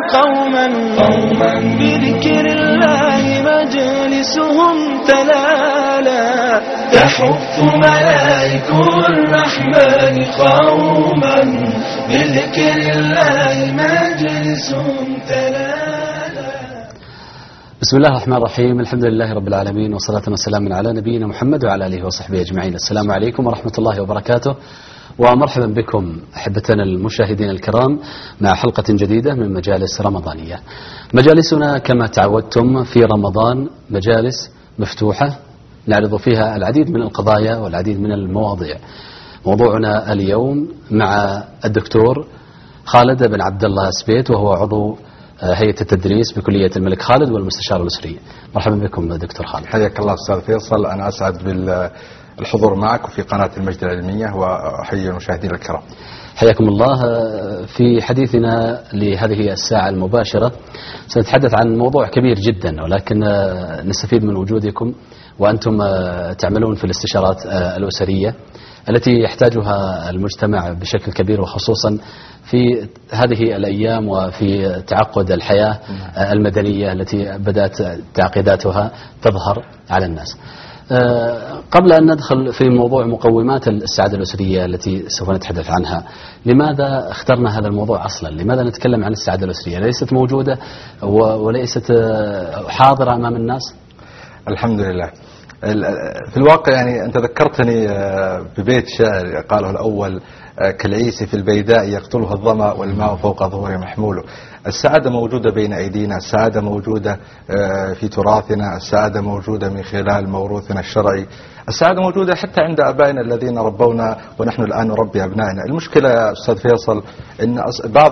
قوما بذكر الله مجالسهم تلالا تحف ملائك الرحمن قوما بذكر الله مجالسهم تلالا. بسم الله الرحمن الرحيم. الحمد لله رب العالمين، والصلاة والسلام على نبينا محمد وعلى آله وصحبه أجمعين. السلام عليكم ورحمة الله وبركاته، ومرحبا بكم أحبتنا المشاهدين الكرام مع حلقة جديدة من مجالس رمضانية. مجالسنا كما تعودتم في رمضان مجالس مفتوحة نعرض فيها العديد من القضايا والعديد من المواضيع. موضوعنا اليوم مع الدكتور خالد بن عبد الله سبيت، وهو عضو هيئة التدريس بكلية الملك خالد والمستشار الأسري. مرحبا بكم دكتور خالد. حياك الله أستاذ فيصل، أنا أسعد بالحضور معك في قناة المجد العلمية، وأحيي المشاهدين الكرام. حياكم الله. في حديثنا لهذه الساعة المباشرة سنتحدث عن موضوع كبير جدا، ولكن نستفيد من وجودكم وأنتم تعملون في الاستشارات الأسرية التي يحتاجها المجتمع بشكل كبير، وخصوصا في هذه الأيام وفي تعقد الحياة المدنية التي بدأت تعقيداتها تظهر على الناس. قبل أن ندخل في موضوع مقومات السعادة الأسرية التي سوف نتحدث عنها، لماذا اخترنا هذا الموضوع أصلا؟ لماذا نتكلم عن السعادة الأسرية؟ ليست موجودة وليست حاضرة أمام الناس؟ الحمد لله. في الواقع يعني أنت ذكرتني ببيت شعر قاله الأول: كالعيس في البيداء يقتلها الظما والماء فوق ظهور محموله. السعادة موجودة بين أيدينا، السعادة موجودة في تراثنا، السعادة موجودة من خلال موروثنا الشرعي، السعادة موجودة حتى عند أبائنا الذين ربونا ونحن الآن نربي أبنائنا. المشكلة يا أستاذ فيصل أن بعض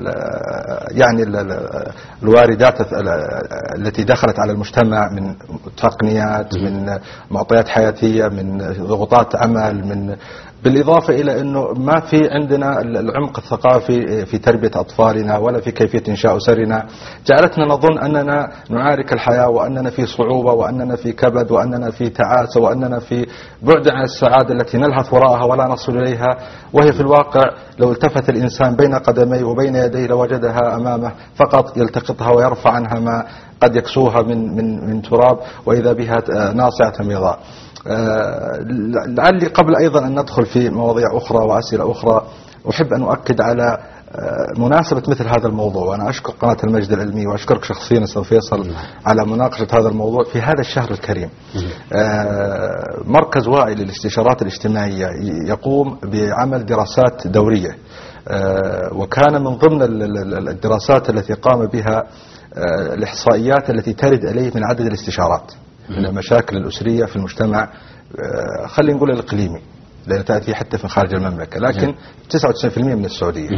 الواردات التي دخلت على المجتمع من تقنيات، من معطيات حياتية، من ضغوطات عمل، بالإضافة إلى أنه ما في عندنا العمق الثقافي في تربية أطفالنا ولا في كيفية إنشاء أسرنا، جعلتنا نظن أننا نعارك الحياة، وأننا في صعوبة، وأننا في كبد، وأننا في تعاسة، وأننا في بعد عن السعادة التي نلهث وراءها ولا نصل إليها، وهي في الواقع لو التفت الإنسان بين قدميه وبين يديه لوجدها أمامه، فقط يلتقطها ويرفع عنها ما قد يكسوها من تراب، وإذا بها ناصعة بيضاء. لعلي قبل أيضا أن ندخل في مواضيع أخرى وأسئلة أخرى أحب أن أؤكد على مناسبة مثل هذا الموضوع، وأنا أشكر قناة المجد العلمي وأشكرك شخصيا أستاذ فيصل على مناقشة هذا الموضوع في هذا الشهر الكريم. مركز واعي للاستشارات الاجتماعية يقوم بعمل دراسات دورية، وكان من ضمن الدراسات التي قام بها الإحصائيات التي ترد إليه من عدد الاستشارات من المشاكل الأسرية في المجتمع، خلينا نقول الإقليمي، لأن تأتي حتى في خارج المملكة، لكن 99% من السعودية.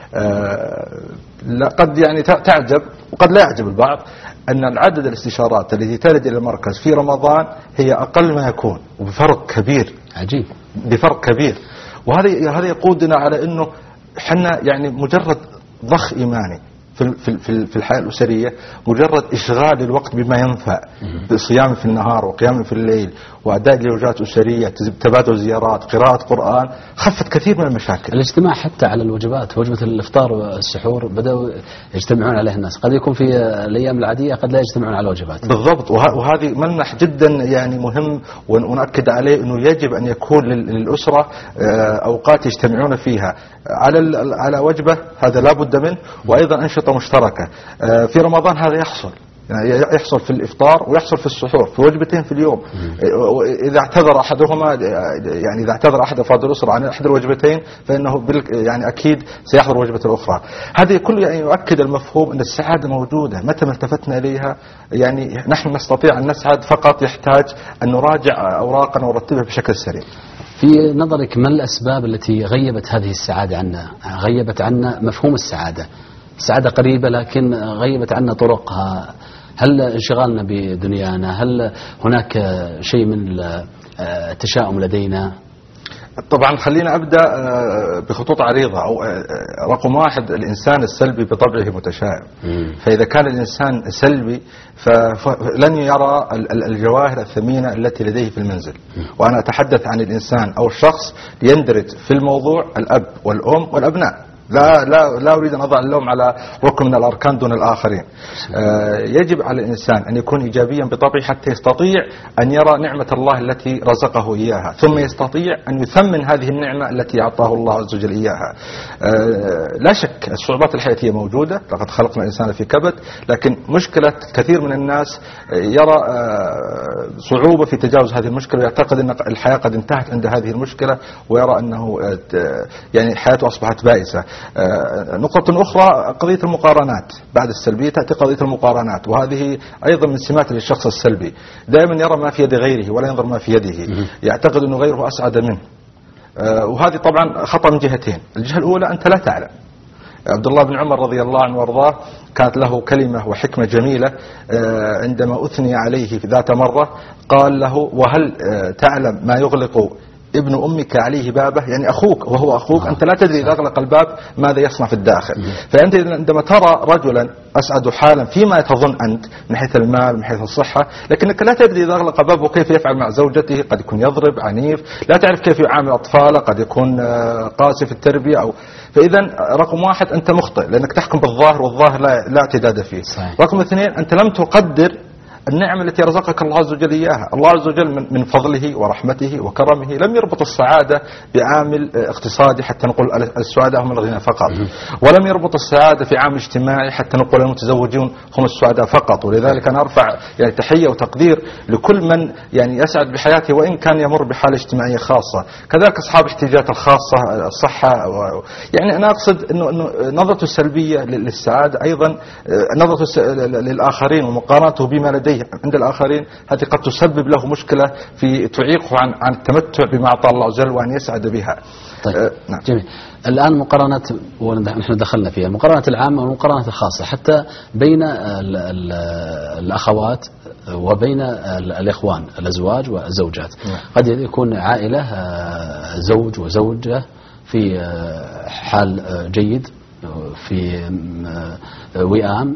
قد يعني تعجب وقد لا يعجب البعض أن العدد الاستشارات التي ترد إلى المركز في رمضان هي أقل ما يكون، وبفرق كبير. عجيب، بفرق كبير. وهذا يقودنا على أنه حنا يعني مجرد ضخ إيماني في الحياة الأسرية، مجرد إشغال الوقت بما ينفع، صيام في النهار وقيام في الليل وأداء لواجبات أسرية، تبادل زيارات، قراءة قرآن، خفت كثير من المشاكل. الاجتماع حتى على الوجبات، وجبة الإفطار والسحور بدأوا يجتمعون عليها الناس، قد يكون في الأيام العادية قد لا يجتمعون على الوجبات. بالضبط. وهذه ملمح جدا يعني مهم، ونؤكد عليه أنه يجب أن يكون للأسرة أوقات يجتمعون فيها على وجبة، هذا لا بد منه، وأيضا أنشطة مشتركة. في رمضان هذا يحصل في الإفطار ويحصل في السحور، في وجبتين في اليوم. إذا اعتذر أحدهما، يعني إذا اعتذر أحد أفراد الأسرة عن أحد الوجبتين فإنه يعني أكيد سيحضر وجبة الأخرى. هذه كل يعني يؤكد المفهوم أن السعادة موجودة متى ما التفتنا إليها. يعني نحن نستطيع أن نسعد، فقط يحتاج أن نراجع أوراقنا ونرتبها بشكل سريع. في نظرك ما الأسباب التي غيبت هذه السعادة عنا؟ غيبت عنا مفهوم السعادة. السعادة قريبة لكن غيبت عنا طرقها. هل انشغالنا بدنيانا؟ هل هناك شيء من التشاؤم لدينا؟ طبعا خلينا أبدأ بخطوط عريضة. رقم واحد، الإنسان السلبي بطبعه متشائم. فإذا كان الإنسان سلبي فلن يرى الجواهر الثمينة التي لديه في المنزل. وأنا أتحدث عن الإنسان أو الشخص يندرج في الموضوع الأب والأم والأبناء، لا أريد أن أضع اللوم على ركن من الأركان دون الآخرين. يجب على الإنسان أن يكون إيجابيا بطبعه حتى يستطيع أن يرى نعمة الله التي رزقه إياها، ثم يستطيع أن يثمن هذه النعمة التي أعطاه الله عز وجل إياها. لا شك الصعوبات الحياتية موجودة، لقد خلقنا الإنسان في كبد، لكن مشكلة كثير من الناس يرى صعوبة في تجاوز هذه المشكلة، ويعتقد أن الحياة قد انتهت عند هذه المشكلة، ويرى أنه يعني حياته أصبحت بائسة. نقطة أخرى قضية المقارنات، بعد السلبية تأتي قضية المقارنات، وهذه أيضا من سمات للشخص السلبي، دائما يرى ما في يد غيره ولا ينظر ما في يده، يعتقد أنه غيره أسعد منه. وهذه طبعا خطأ من جهتين. الجهة الأولى أنت لا تعلم. عبد الله بن عمر رضي الله عنه وارضاه كانت له كلمة وحكمة جميلة عندما أثني عليه في ذات مرة، قال له: وهل تعلم ما يغلق ابن أمك عليه بابه؟ يعني أخوك وهو أخوك، أنت لا تدري إذا أغلق الباب ماذا يصنع في الداخل. فأنت عندما ترى رجلا أسعد حالا فيما تظن أنت من حيث المال من حيث الصحة، لكنك لا تدري إذا أغلق بابه كيف يفعل مع زوجته، قد يكون يضرب عنيف، لا تعرف كيف يعامل أطفاله، قد يكون قاسي في التربية فإذا رقم واحد أنت مخطئ لأنك تحكم بالظاهر، والظاهر لا اعتداد فيه. رقم اثنين أنت لم تقدر النعمة التي رزقك الله عز وجل إياها. الله عز وجل من فضله ورحمته وكرمه لم يربط السعادة بعامل اقتصادي حتى نقول السعادة هم الغنى فقط، ولم يربط السعادة في عامل اجتماعي حتى نقول المتزوجون هم السعداء فقط. ولذلك أنا أرفع يعني تحية وتقدير لكل من يعني يسعد بحياته وإن كان يمر بحالة اجتماعية خاصة. كذلك أصحاب الاحتياجات الخاصة، الصحة، يعني أنا أقصد إنه نظرته السلبية للسعادة أيضا نظرته للآخرين ومقارنته بما لديه عند الآخرين، هذه قد تسبب له مشكلة في تعيقه عن التمتع بما أعطى الله عز وجل وأن يسعد بها. طيب نعم. جميل. الآن مقارنة ونحن دخلنا فيها المقارنة العامة والمقارنة الخاصة، حتى بين الأخوات وبين الإخوان الأزواج والزوجات. قد يكون عائلة زوج وزوجة في حال جيد في وئام،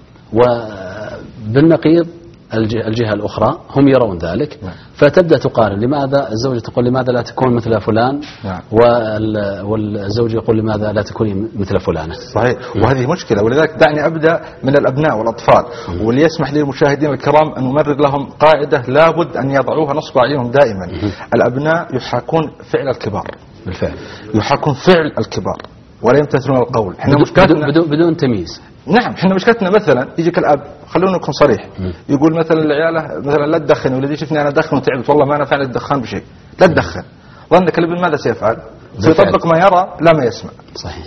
وبالنقيض الجهة الأخرى هم يرون ذلك، فتبدأ تقارن. لماذا الزوجة تقول لماذا لا تكون مثل فلان، والزوج يقول لماذا لا تكوني مثل فلانة. صحيح. وهذه مشكلة. ولذلك دعني أبدأ من الأبناء والأطفال، وليسمح لي المشاهدين الكرام أن أمرر لهم قاعدة لابد أن يضعوها نصب أعينهم دائما. الأبناء يحاكون فعل الكبار، بالفعل يحاكون فعل الكبار ولا يمتثلون القول. بدون تمييز. نعم. احنا مشكلتنا مثلا يجيك الاب، خلونا نكون صريح، يقول مثلا لعياله مثلا لا تدخن، ولدي شفني انا ادخن وتعبت، والله ما انا فعل الدخان بشيء، لا تدخن. ظنك الابن ماذا سيفعل؟ سيطبق ما يرى لا ما يسمع. صحيح.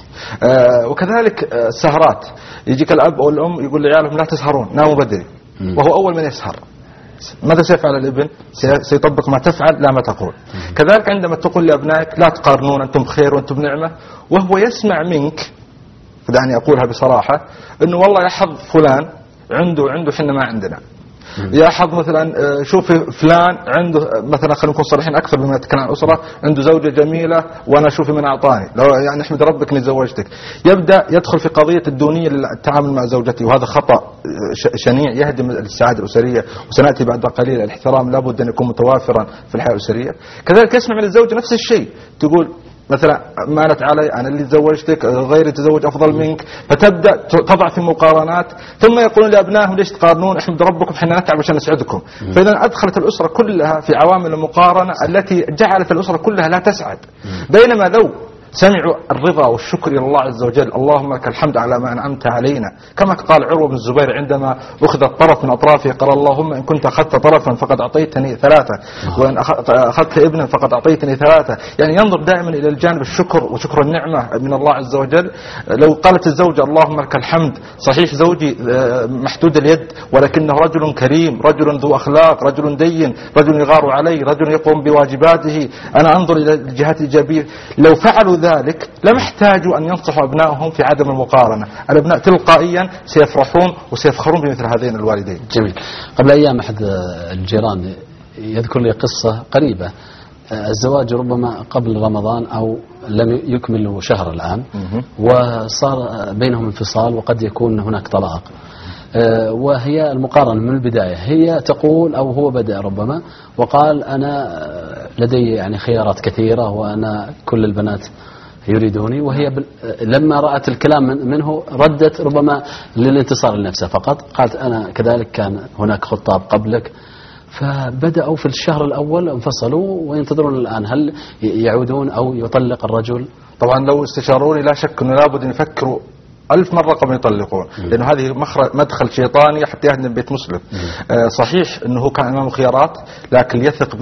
وكذلك السهرات، يجيك الاب او الام يقول لعيالهم لا تسهرون، ناموا بدري، وهو اول من يسهر. ماذا سيفعل الابن؟ سيطبق ما تفعل لا ما تقول. كذلك عندما تقول لابنائك لا تقارنون، انتم بخير وانتم بنعمه، وهو يسمع منك، دعني أقولها بصراحة، أنه والله يحظ فلان عنده حنا ما عندنا، يحظ مثلا شوف فلان عنده مثلا، خلينا نكون صريحين أكثر بما نتكلم عن الأسرة، عنده زوجة جميلة وأنا شوفي من أعطاني، لو يعني احمد ربك إني زوجتك. يبدأ يدخل في قضية الدونية للتعامل مع زوجته، وهذا خطأ شنيع يهدم السعادة الأسرية. وسنأتي بعد قليل الاحترام لابد أن يكون متوافرا في الحياة الأسرية. كذلك يسمع من الزوجة نفس الشيء، تقول مثلا مالت علي أنا اللي تزوجتك، غيري تزوج أفضل منك، فتبدأ تضع في مقارنات، ثم يقولون لأبنائهم ليش تقارنون، احمد ربكم حنا نتعب عشان نسعدكم. فإذا أدخلت الأسرة كلها في عوامل المقارنة التي جعلت الأسرة كلها لا تسعد. بينما لو سمعوا الرضا والشكر إلى الله عز وجل، اللهم لك الحمد على ما أنعمت علينا، كما قال عروة بن الزبير عندما أخذ الطرف من أطرافه، قال اللهم إن كنت أخذت طرفا فقد أعطيتني ثلاثة، وإن أخذت ابنا فقد أعطيتني ثلاثة. يعني ينظر دائما إلى الجانب الشكر وشكر النعمة من الله عز وجل. لو قالت الزوجة اللهم لك الحمد، صحيح زوجي محدود اليد ولكنه رجل كريم، رجل ذو أخلاق، رجل دين، رجل يغار علي، رجل يقوم بواجباته، أنا أنظر إلى الجهات الإيجابية. لو فعلوا ذلك لم يحتاجوا أن ينصحوا أبنائهم في عدم المقارنة. الأبناء تلقائيا سيفرحون وسيفخرون بمثل هذين الوالدين. جميل. قبل أيام أحد الجيران يذكر لي قصة قريبة. الزواج ربما قبل رمضان أو لم يكمل شهر الآن، وصار بينهم انفصال وقد يكون هناك طلاق. وهي المقارنة من البداية، هي تقول أو هو بدأ ربما وقال أنا لدي يعني خيارات كثيرة، وأنا كل البنات يريدوني، وهي لما رأت الكلام منه ردت ربما للانتصار لنفسها فقط، قالت أنا كذلك كان هناك خطاب قبلك. فبدأوا في الشهر الأول انفصلوا وينتظرون الآن هل يعودون أو يطلق الرجل. طبعا لو استشاروني لا شك أنه لابد أن يفكروا 1000 مرة قبل يطلقون، لأنه هذه مدخل شيطاني حتى يهدم بيت مسلم. صحيح أنه كان أمامه خيارات، لكن يثق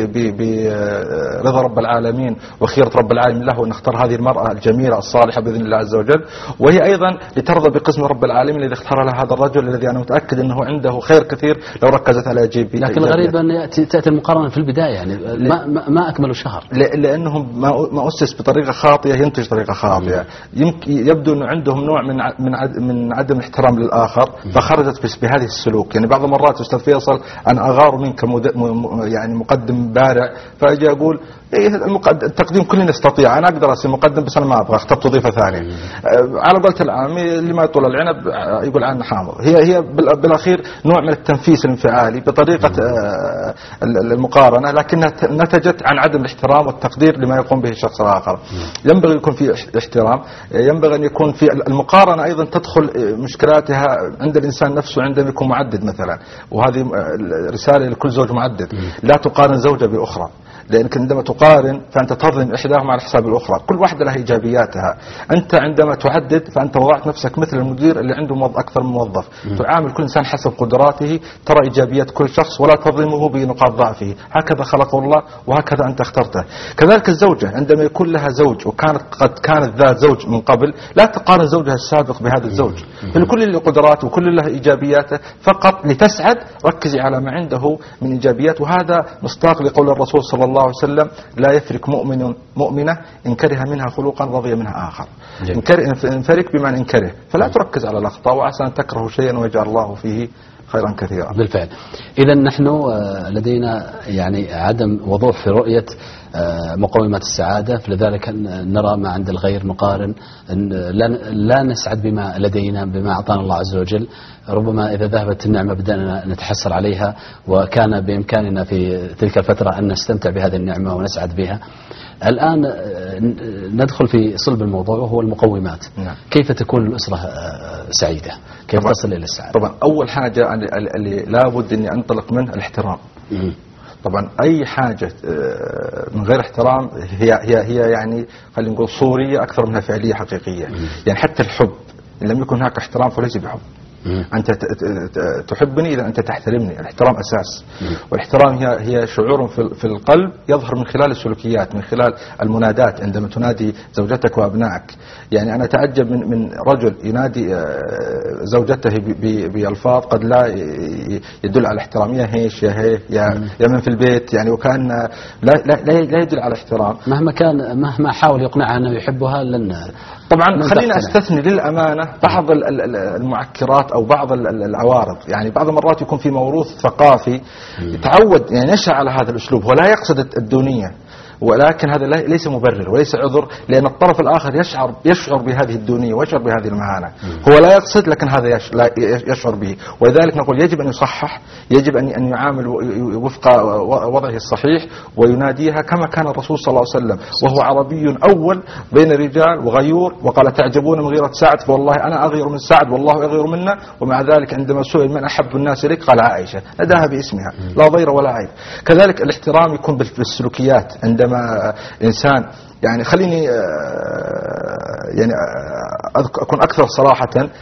برضا رب العالمين وخيرة رب العالمين له أن اختار هذه المرأة الجميلة الصالحة بإذن الله عز وجل، وهي أيضا لترضى بقسم رب العالمين الذي اختار لها هذا الرجل الذي أنا متأكد أنه عنده خير كثير لو ركزت على جيبي. لكن الغريب أن تأتي المقارنة في البداية، يعني ما أكملوا شهر، لأنهم ما أسس بطريقة خاطئة ينتج طريقة خاطئة. يبدو أنه عندهم نوع من عدم الاحترام للآخر، فخرجت بهذه السلوك. يعني بعض المرات أستاذ فيصل أنا أغار منك يعني مقدم بارع، فأجي أقول التقديم كلنا نستطيع، أنا أقدر أصير مقدم بس أنا ما أبغى، اخترت وظيفة ثانية. على قولة العامي اللي ما يطول العنب يقول عنه حامض. هي بالأخير نوع من التنفيس الانفعالي بطريقة المقارنة، لكنها نتجت عن عدم الاحترام والتقدير لما يقوم به الشخص الآخر. ينبغي يكون في احترام، ينبغي أن يكون في المقارنة أيضا تدخل مشكلاتها عند الإنسان نفسه عندما يكون معدد مثلا، وهذه رسالة لكل زوج معدد، لا تقارن زوجة بأخرى، لأنك عندما تقارن فأنت تظلم إحداهما على حساب الأخرى. كل واحدة لها إيجابياتها. أنت عندما تعدد فأنت وضعت نفسك مثل المدير اللي عنده أكثر من موظف، تعامل كل إنسان حسب قدراته، ترى إيجابيات كل شخص ولا تظلمه بنقاط ضعفه. هكذا خلقه الله وهكذا أنت اخترته. كذلك الزوجة عندما يكون لها زوج وكانت قد كانت ذات زوج من قبل، لا تقارن زوجها السابق بهذا الزوج، فلكل له قدراته وكل له إيجابياته، فقط لتسعد ركزي على ما عنده من إيجابيات. وهذا مصداق لقول الرسول صلى الله عليه وسلم لا يفرق مؤمن مؤمنة إن كره منها خلقا رضي منها آخر. انفرق بمعنى انكره، فلا تركز على الأخطاء، وعسى أن تكرهوا شيئا ويجعل الله فيه خيرا كثيرا. بالفعل. إذا نحن لدينا يعني عدم وضوح في رؤية مقومات السعادة، فلذلك نرى ما عند الغير نقارن، لا نسعد بما لدينا بما أعطانا الله عز وجل. ربما إذا ذهبت النعمة بدأنا نتحسر عليها، وكان بإمكاننا في تلك الفترة أن نستمتع بهذه النعمة ونسعد بها. الآن ندخل في صلب الموضوع وهو المقومات. نعم. كيف تكون الأسرة سعيدة؟ كيف تصل إلى السعادة؟ طبعا أول حاجة اللي لابد أني أنطلق منه الاحترام. طبعا أي حاجة من غير احترام هي يعني خلينا نقول صورية أكثر منها فعلية حقيقية. يعني حتى الحب إن لم يكن هناك احترام فليس بحب. أنت تحبني إذا أنت تحترمني. الاحترام أساس، والاحترام هي شعور في القلب يظهر من خلال السلوكيات، من خلال المنادات عندما تنادي زوجتك وأبنائك. يعني أنا أتعجب من رجل ينادي زوجته بألفاظ قد لا يدل على احترام، يا هيش يا هي يا من في البيت، يعني وكان لا يدل على احترام. مهما حاول يقنعها أنه يحبها لن. طبعا خلينا أستثني للأمانة بعض المعكرات أو بعض العوارض. يعني بعض المرات يكون في موروث ثقافي يتعود يعني نشأ على هذا الأسلوب، هو لا يقصد الدونية، ولكن هذا ليس مبرر وليس عذر، لأن الطرف الآخر يشعر بهذه الدونية ويشعر بهذه المهانة. هو لا يقصد لكن هذا يشعر به، ولذلك نقول يجب أن يصحح، يجب أن يعامل وفق وضعه الصحيح، ويناديها كما كان الرسول صلى الله عليه وسلم وهو عربي أول بين الرجال وغيور، وقال تعجبون من غيرة سعد، فوالله أنا أغير من سعد والله يغير منا. ومع ذلك عندما سئل من أحب الناس إليك قال عائشة، نداها باسمها لا ضير ولا عيب. كذلك الاحترام يكون بالسلوكيات. عندما إنسان يعني خليني يعني أكون أكثر صراحة،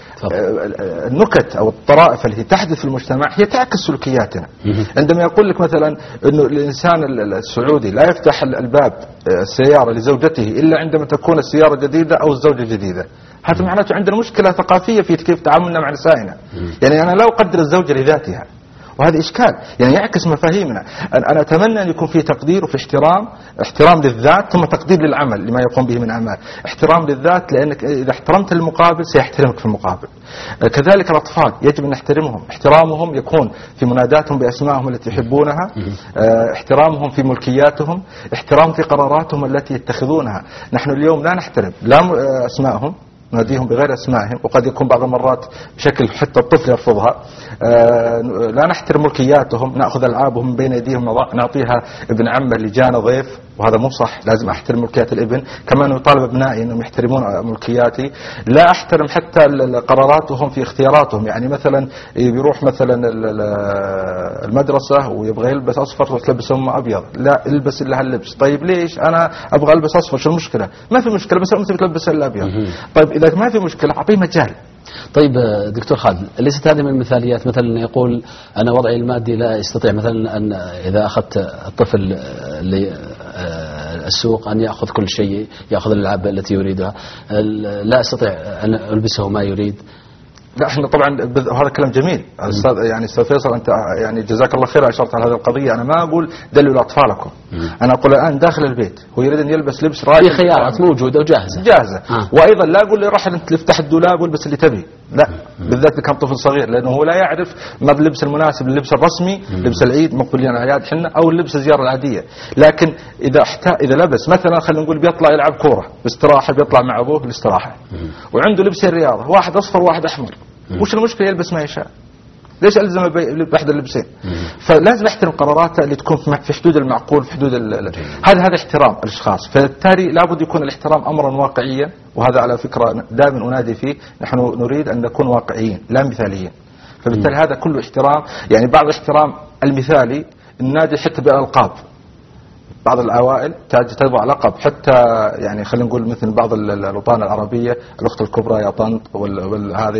النكت أو الطرائف التي تحدث في المجتمع هي تعكس سلوكياتنا. عندما يقول لك مثلا أنه الإنسان السعودي لا يفتح الباب السيارة لزوجته إلا عندما تكون السيارة جديدة أو الزوجة جديدة، هذا معناته عندنا مشكلة ثقافية في كيف تعاملنا مع نسائنا. يعني أنا لا أقدر الزوجة لذاتها، وهذا إشكال يعني يعكس مفاهيمنا. أنا أتمنى أن يكون في تقدير وفي احترام للذات، ثم تقدير للعمل لما يقوم به من أعمال. احترام للذات لأنك إذا احترمت المقابل سيحترمك في المقابل. كذلك الأطفال يجب أن نحترمهم، احترامهم يكون في مناداتهم بأسمائهم التي يحبونها، احترامهم في ملكياتهم، احترام في قراراتهم التي يتخذونها. نحن اليوم لا نحترم لا أسمائهم، ناديهم بغير أسمائهم، وقد يكون بعض المرات بشكل حتى الطفل يرفضها. لا نحترم ملكياتهم، نأخذ ألعابهم من بين أيديهم نعطيها ابن عمه اللي جانا ضيف وهذا مو صح. لازم أحترم ملكيات الابن كما أنه يطالب أبنائي أنهم يحترمون ملكياتي. لا أحترم حتى قراراتهم في اختياراتهم. يعني مثلا يروح مثلا المدرسة ويبغى يلبس أصفر وتلبس أمه أبيض، لا البس إلا هاللبس. طيب ليش أنا أبغى ألبس أصفر؟ شو المشكلة؟ ما في مشكلة، بس أنت بتلبس إلا أبيض. طيب إذا ما في مشكلة أعطيه مجال. طيب دكتور خالد، ليست هذه من المثاليات؟ مثلا يقول أنا وضعي المادي لا يستطيع مثلا أن إذا أخذت الطفل للسوق أن يأخذ كل شيء، يأخذ الألعاب التي يريدها، لا أستطيع أن ألبسه ما يريد. لا احنا طبعا هذا كلام جميل يعني استاذ فيصل، انت يعني جزاك الله خير اشرت على هذه القضيه. انا ما اقول دلوا اطفالكم، انا اقول الان داخل البيت هو يريد ان يلبس لبس راجل، في خيارات موجوده وجاهزه وايضا لا اقول لي روح انت افتح الدولاب والبس اللي تبي، لا بالذات اذا كان طفل صغير، لانه هو لا يعرف ما اللبس المناسب للبس الرسمي، لبس العيد مقبلين على الاعياد حنا، او اللبس الزياره العاديه. لكن اذا لبس مثلا خلينا نقول بيطلع يلعب كوره باستراحه، بيطلع مع ابوه بالاستراحه وعنده لبس الرياضه، واحد اصفر وواحد احمر، وش المشكله يلبس ما يشاء؟ ليش الزم بأحد اللبسين؟ فلازم احترم قراراته اللي تكون في حدود المعقول، في حدود هذا احترام الاشخاص. فبالتالي لابد يكون الاحترام امرا واقعيا، وهذا على فكره دائما انادي فيه. نحن نريد ان نكون واقعيين لا مثاليين. فبالتالي هذا كله احترام. يعني بعض الاحترام المثالي النادي حتى بالالقاب، بعض العوائل تضع لقب حتى، يعني خلينا نقول مثل بعض الوطن العربية، الأخت الكبرى يا طنط، وهذا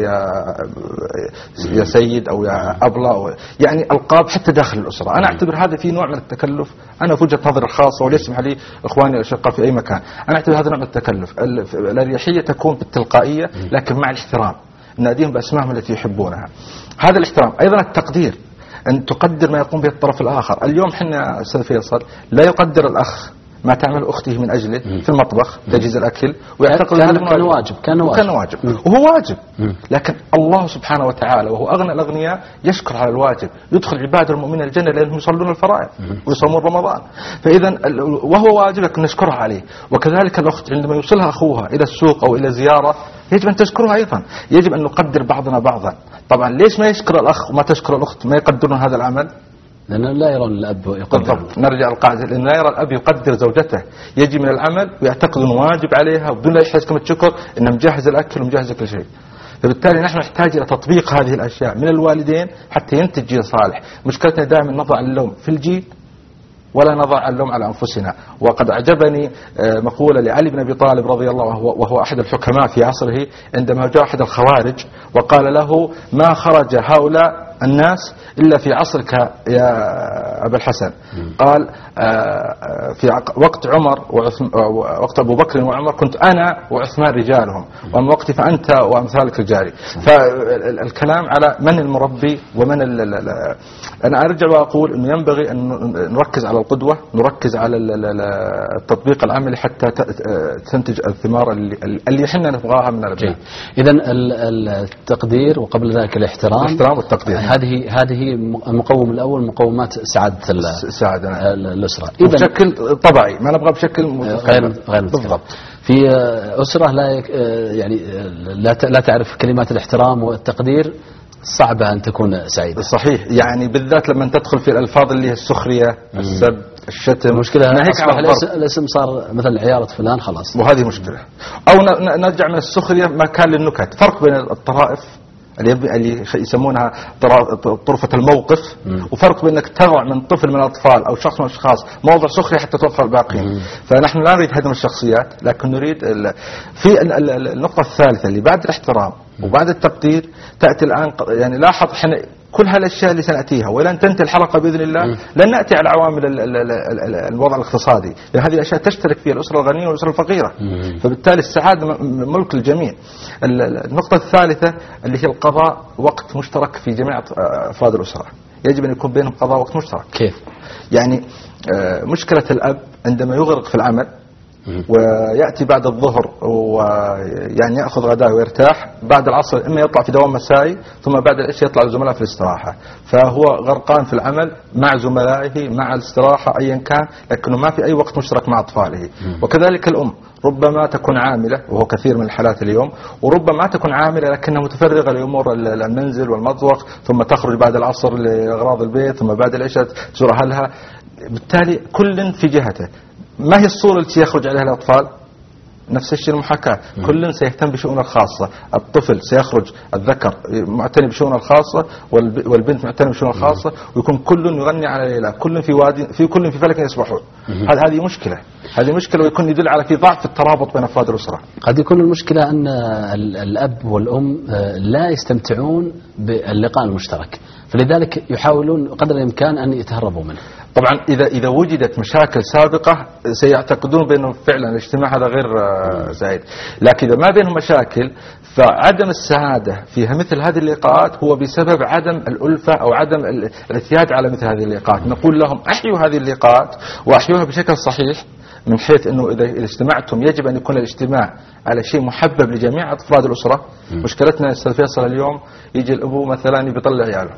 يا سيد أو يا أبلة، يعني ألقاب حتى داخل الأسرة. أنا أعتبر هذا فيه نوع من التكلف. أنا في وجهة نظري الخاصة، وليسمح لي إخواني الأشقاء في أي مكان، أنا أعتبر هذا نوع من التكلف. الأريحية تكون بالتلقائية لكن مع الاحترام، ناديهم بأسمائهم التي يحبونها. هذا الاحترام. أيضا التقدير، أن تقدر ما يقوم به الطرف الآخر. اليوم حنا أستاذ فيصل لا يقدر الأخ ما تعمل أخته من أجله في المطبخ تجهيز الأكل، ويعتقد هذا كان واجب وهو واجب. لكن الله سبحانه وتعالى وهو أغنى الأغنياء يشكر على الواجب، يدخل عباد المؤمنين الجنة لأنهم يصلون الفرائض ويصومون رمضان. فإذا وهو واجب لكن نشكرها عليه. وكذلك الأخت عندما يوصلها أخوها إلى السوق أو إلى زيارة يجب أن تشكرها أيضا. يجب أن نقدر بعضنا بعضا. طبعا ليش ما يشكر الأخ وما تشكر الأخت؟ ما يقدرون هذا العمل لأنه لا يرون الأب يقدر. نرجع القاعدة، لأنه لا يرى الأب يقدر زوجته، يجي من العمل ويعتقد أنه واجب عليها وبدون لا يحس كلمة شكر أنه مجهز الأكل ومجهز كل شيء. فبالتالي نحن نحتاج إلى تطبيق هذه الأشياء من الوالدين حتى ينتج جيل صالح. مشكلتنا دائما نضع اللوم في الجيل ولا نضع اللوم على أنفسنا. وقد أعجبني مقولة لعلي بن أبي طالب رضي الله عنه، وهو أحد الحكماء في عصره، عندما جاء أحد الخوارج وقال له ما خرج هؤلاء الناس إلا في عصرك يا أبا الحسن. قال في وقت عمر وقت أبو بكر وعمر كنت أنا وعثمان رجالهم، وأما وقتي فأنت وأمثالك رجالي. فالكلام على من المربي ومن أنا أرجع وأقول أنه ينبغي أن نركز على القدوة، نركز على التطبيق العملي حتى تنتج الثمار اللي احنا نبغاها من الأبناء. إذن التقدير وقبل ذلك الاحترام والتقدير، هذه المقوم الأول، مقومات سعادة الأسرة بشكل طبيعي، ما نبغى بشكل غير بالضبط. في أسرة لا تعرف كلمات الاحترام والتقدير صعبة أن تكون سعيدة. صحيح، يعني بالذات لما تدخل في الألفاظ اللي هي السخرية، السب، الشتم. المشكلة أصبح الاسم صار مثل عيارة فلان خلاص، وهذه مشكلة. أو نرجع من السخرية مكان للنكت. فرق بين الطرائف اللي يسمونها طرفة الموقف، وفرق بين انك تضع من طفل من الاطفال او شخص من الاشخاص موضع سخرية حتى توفر الباقين. فنحن لا نريد هدم الشخصيات، لكن نريد في النقطة الثالثة اللي بعد الاحترام وبعد التقدير تأتي الآن. يعني لاحظ احنا كل هالاشياء اللي سنأتيها ولن تنتهي الحلقة بإذن الله لن نأتي على عوامل الوضع الاقتصادي، لأن هذه الأشياء تشترك فيها الأسرة الغنية والأسرة الفقيرة. فبالتالي السعادة ملك الجميع. النقطة الثالثة اللي هي القضاء وقت مشترك في جميع أفراد الأسرة، يجب أن يكون بينهم قضاء وقت مشترك. كيف؟ يعني مشكلة الأب عندما يغرق في العمل ويأتي بعد الظهر ويعني يأخذ غداء ويرتاح، بعد العصر إما يطلع في دوام مسائي ثم بعد العشاء يطلع لزملائه في الاستراحة، فهو غرقان في العمل مع زملائه مع الاستراحة أيا كان، لكنه ما في أي وقت مشترك مع أطفاله. وكذلك الأم ربما تكون عاملة، وهو كثير من الحالات اليوم، وربما تكون عاملة لكنها متفرغة لأمور المنزل والمطبخ، ثم تخرج بعد العصر لأغراض البيت، ثم بعد العشاء تزور أهلها. بالتالي كل في جهته. ما هي الصورة التي يخرج عليها الأطفال؟ نفس الشيء المحاكاة. كل سيهتم بشؤونه الخاصة. الطفل سيخرج الذكر معتني بشؤونه الخاصة والبنت معتني بشؤونه الخاصة، ويكون كل يغني على ليلى، كل في وادي، كل في فلك يسبحون. هذه مشكلة، هذه مشكلة، ويكون يدل على في ضعف الترابط بين أفراد الأسرة. قد يكون المشكلة أن الأب والأم لا يستمتعون باللقاء المشترك، فلذلك يحاولون قدر الإمكان أن يتهربوا منه. طبعا إذا وجدت مشاكل سابقة سيعتقدون بأنه فعلا الاجتماع هذا غير زائد، لكن إذا ما بينهم مشاكل فعدم السعادة فيها مثل هذه اللقاءات هو بسبب عدم الألفة أو عدم الاعتياد على مثل هذه اللقاءات. نقول لهم أحيوا هذه اللقاءات وأحيوها بشكل صحيح، من حيث أنه إذا اجتمعتم يجب أن يكون الاجتماع على شيء محبب لجميع أفراد الأسرة. مشكلتنا أستاذ فيصل اليوم يجي الأبو مثلا بيطلع عياله،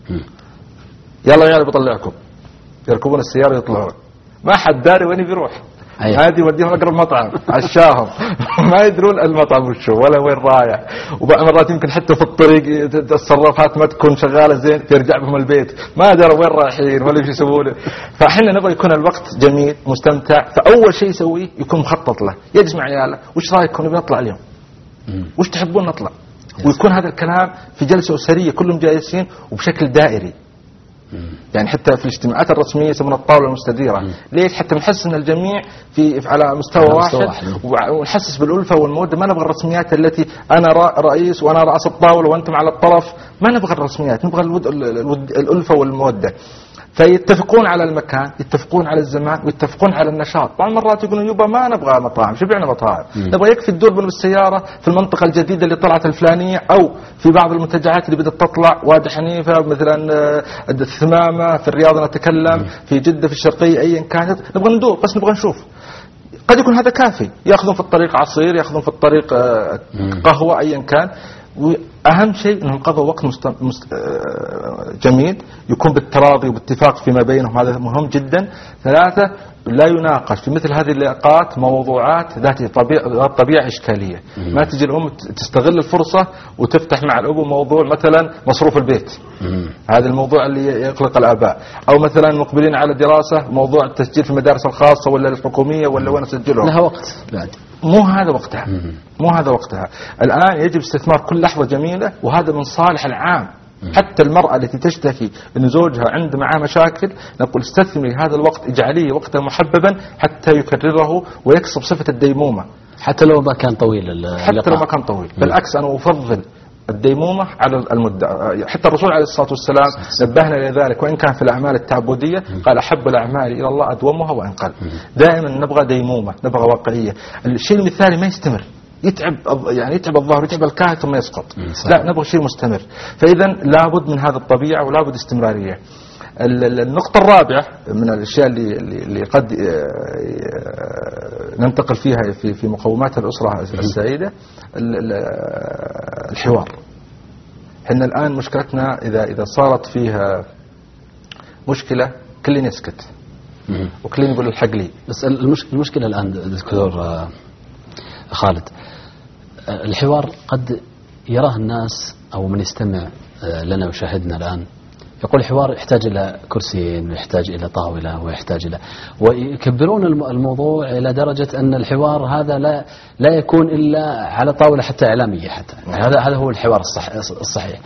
يلا عيال بطلعكم، يركبون السيارة يطلعون، ما حد داري وين بيروح. هذه يوديهم أقرب مطعم عشاهم ما يدرون المطعم وشو ولا وين رايح، وبعض مرات يمكن حتى في الطريق الصرافات ما تكون شغالة زين يرجع بهم البيت ما دروا وين رايحين ولا ايش يسوون. فاحنا نبغى يكون الوقت جميل مستمتع، فأول شيء يسويه يكون مخطط له، يجمع عياله وش رايكم نبي نطلع اليوم، وش تحبون نطلع، ويكون هذا الكلام في جلسة أسرية كلهم جالسين وبشكل دائري. يعني حتى في الاجتماعات الرسمية يسمونها الطاولة المستديرة. ليش؟ حتى نحسن الجميع على مستوى واحد ونحسس بالألفة والمودة. ما نبغى الرسميات التي أنا رئيس وأنا رأس الطاولة وأنتم على الطرف، ما نبغى الرسميات، نبغى الألفة والمودة. فيتفقون على المكان، يتفقون على الزمان، ويتفقون على النشاط. بعض المرات يقولون يبا ما نبغى مطاعم، شبعنا مطاعم، نبغى يكفي الدور بالسيارة في المنطقة الجديدة اللي طلعت الفلانية، أو في بعض المنتجعات اللي بدأت تطلع، وادي حنيفة مثلا، الثمامة في الرياض نتكلم، في جدة في الشرقية، أيا كانت، نبغى ندور بس نبغى نشوف. قد يكون هذا كافي، يأخذون في الطريق عصير، يأخذون في الطريق قهوة، أيا كان. وأهم شيء أنهم قضوا وقت جميل يكون بالتراضي وباتفاق فيما بينهم، هذا مهم جدا. 3، لا يناقش في مثل هذه اللقاءات موضوعات ذات طبيعة إشكالية. ما تجي الأم تستغل الفرصة وتفتح مع الأبو موضوع مثلا مصروف البيت، هذا الموضوع اللي يقلق الآباء، أو مثلا مقبلين على دراسة موضوع التسجيل في المدارس الخاصة ولا الحكومية ولا وين أسجلهم، لها وقت بعد، مو هذا وقتها، مو هذا وقتها. الآن يجب استثمار كل لحظة جميلة، وهذا من صالح العام. حتى المرأة التي تشتكي أن زوجها عنده معاه مشاكل، نقول استثمري هذا الوقت، اجعليه وقتا محببا حتى يكرره ويكسب صفة الديمومة، حتى لو ما كان طويل اللقاء. حتى لو ما كان طويل، بالعكس أنا أفضل الديمومة على المدة. حتى الرسول عليه الصلاة والسلام نبهنا إلى ذلك، وإن كان في الأعمال التعبدية قال أحب الأعمال إلى الله أدومها وإن قل. دائما نبغى ديمومة، نبغى واقعية. الشيء المثالي ما يستمر، يتعب الظهر، يتعب الكاهل ثم يسقط. لا، نبغى شيء مستمر. فإذا لابد من هذا الطبيعة ولابد استمرارية. النقطة الرابعة من الأشياء اللي قد ننتقل فيها في مقومات الأسرة السعيدة، الحوار. إحنا الآن مشكلتنا إذا صارت فيها مشكلة كلنا يسكت وكلنا يقول الحق لي. بس المشكلة الآن دكتور خالد، الحوار قد يراه الناس أو من يستمع لنا ويشاهدنا الآن يقول الحوار يحتاج إلى كرسيين، ويحتاج إلى طاولة، ويحتاج إلى، ويكبرون الموضوع إلى درجة أن الحوار هذا لا يكون إلا على طاولة حتى إعلامية حتى. هذا هو الحوار الصحيح.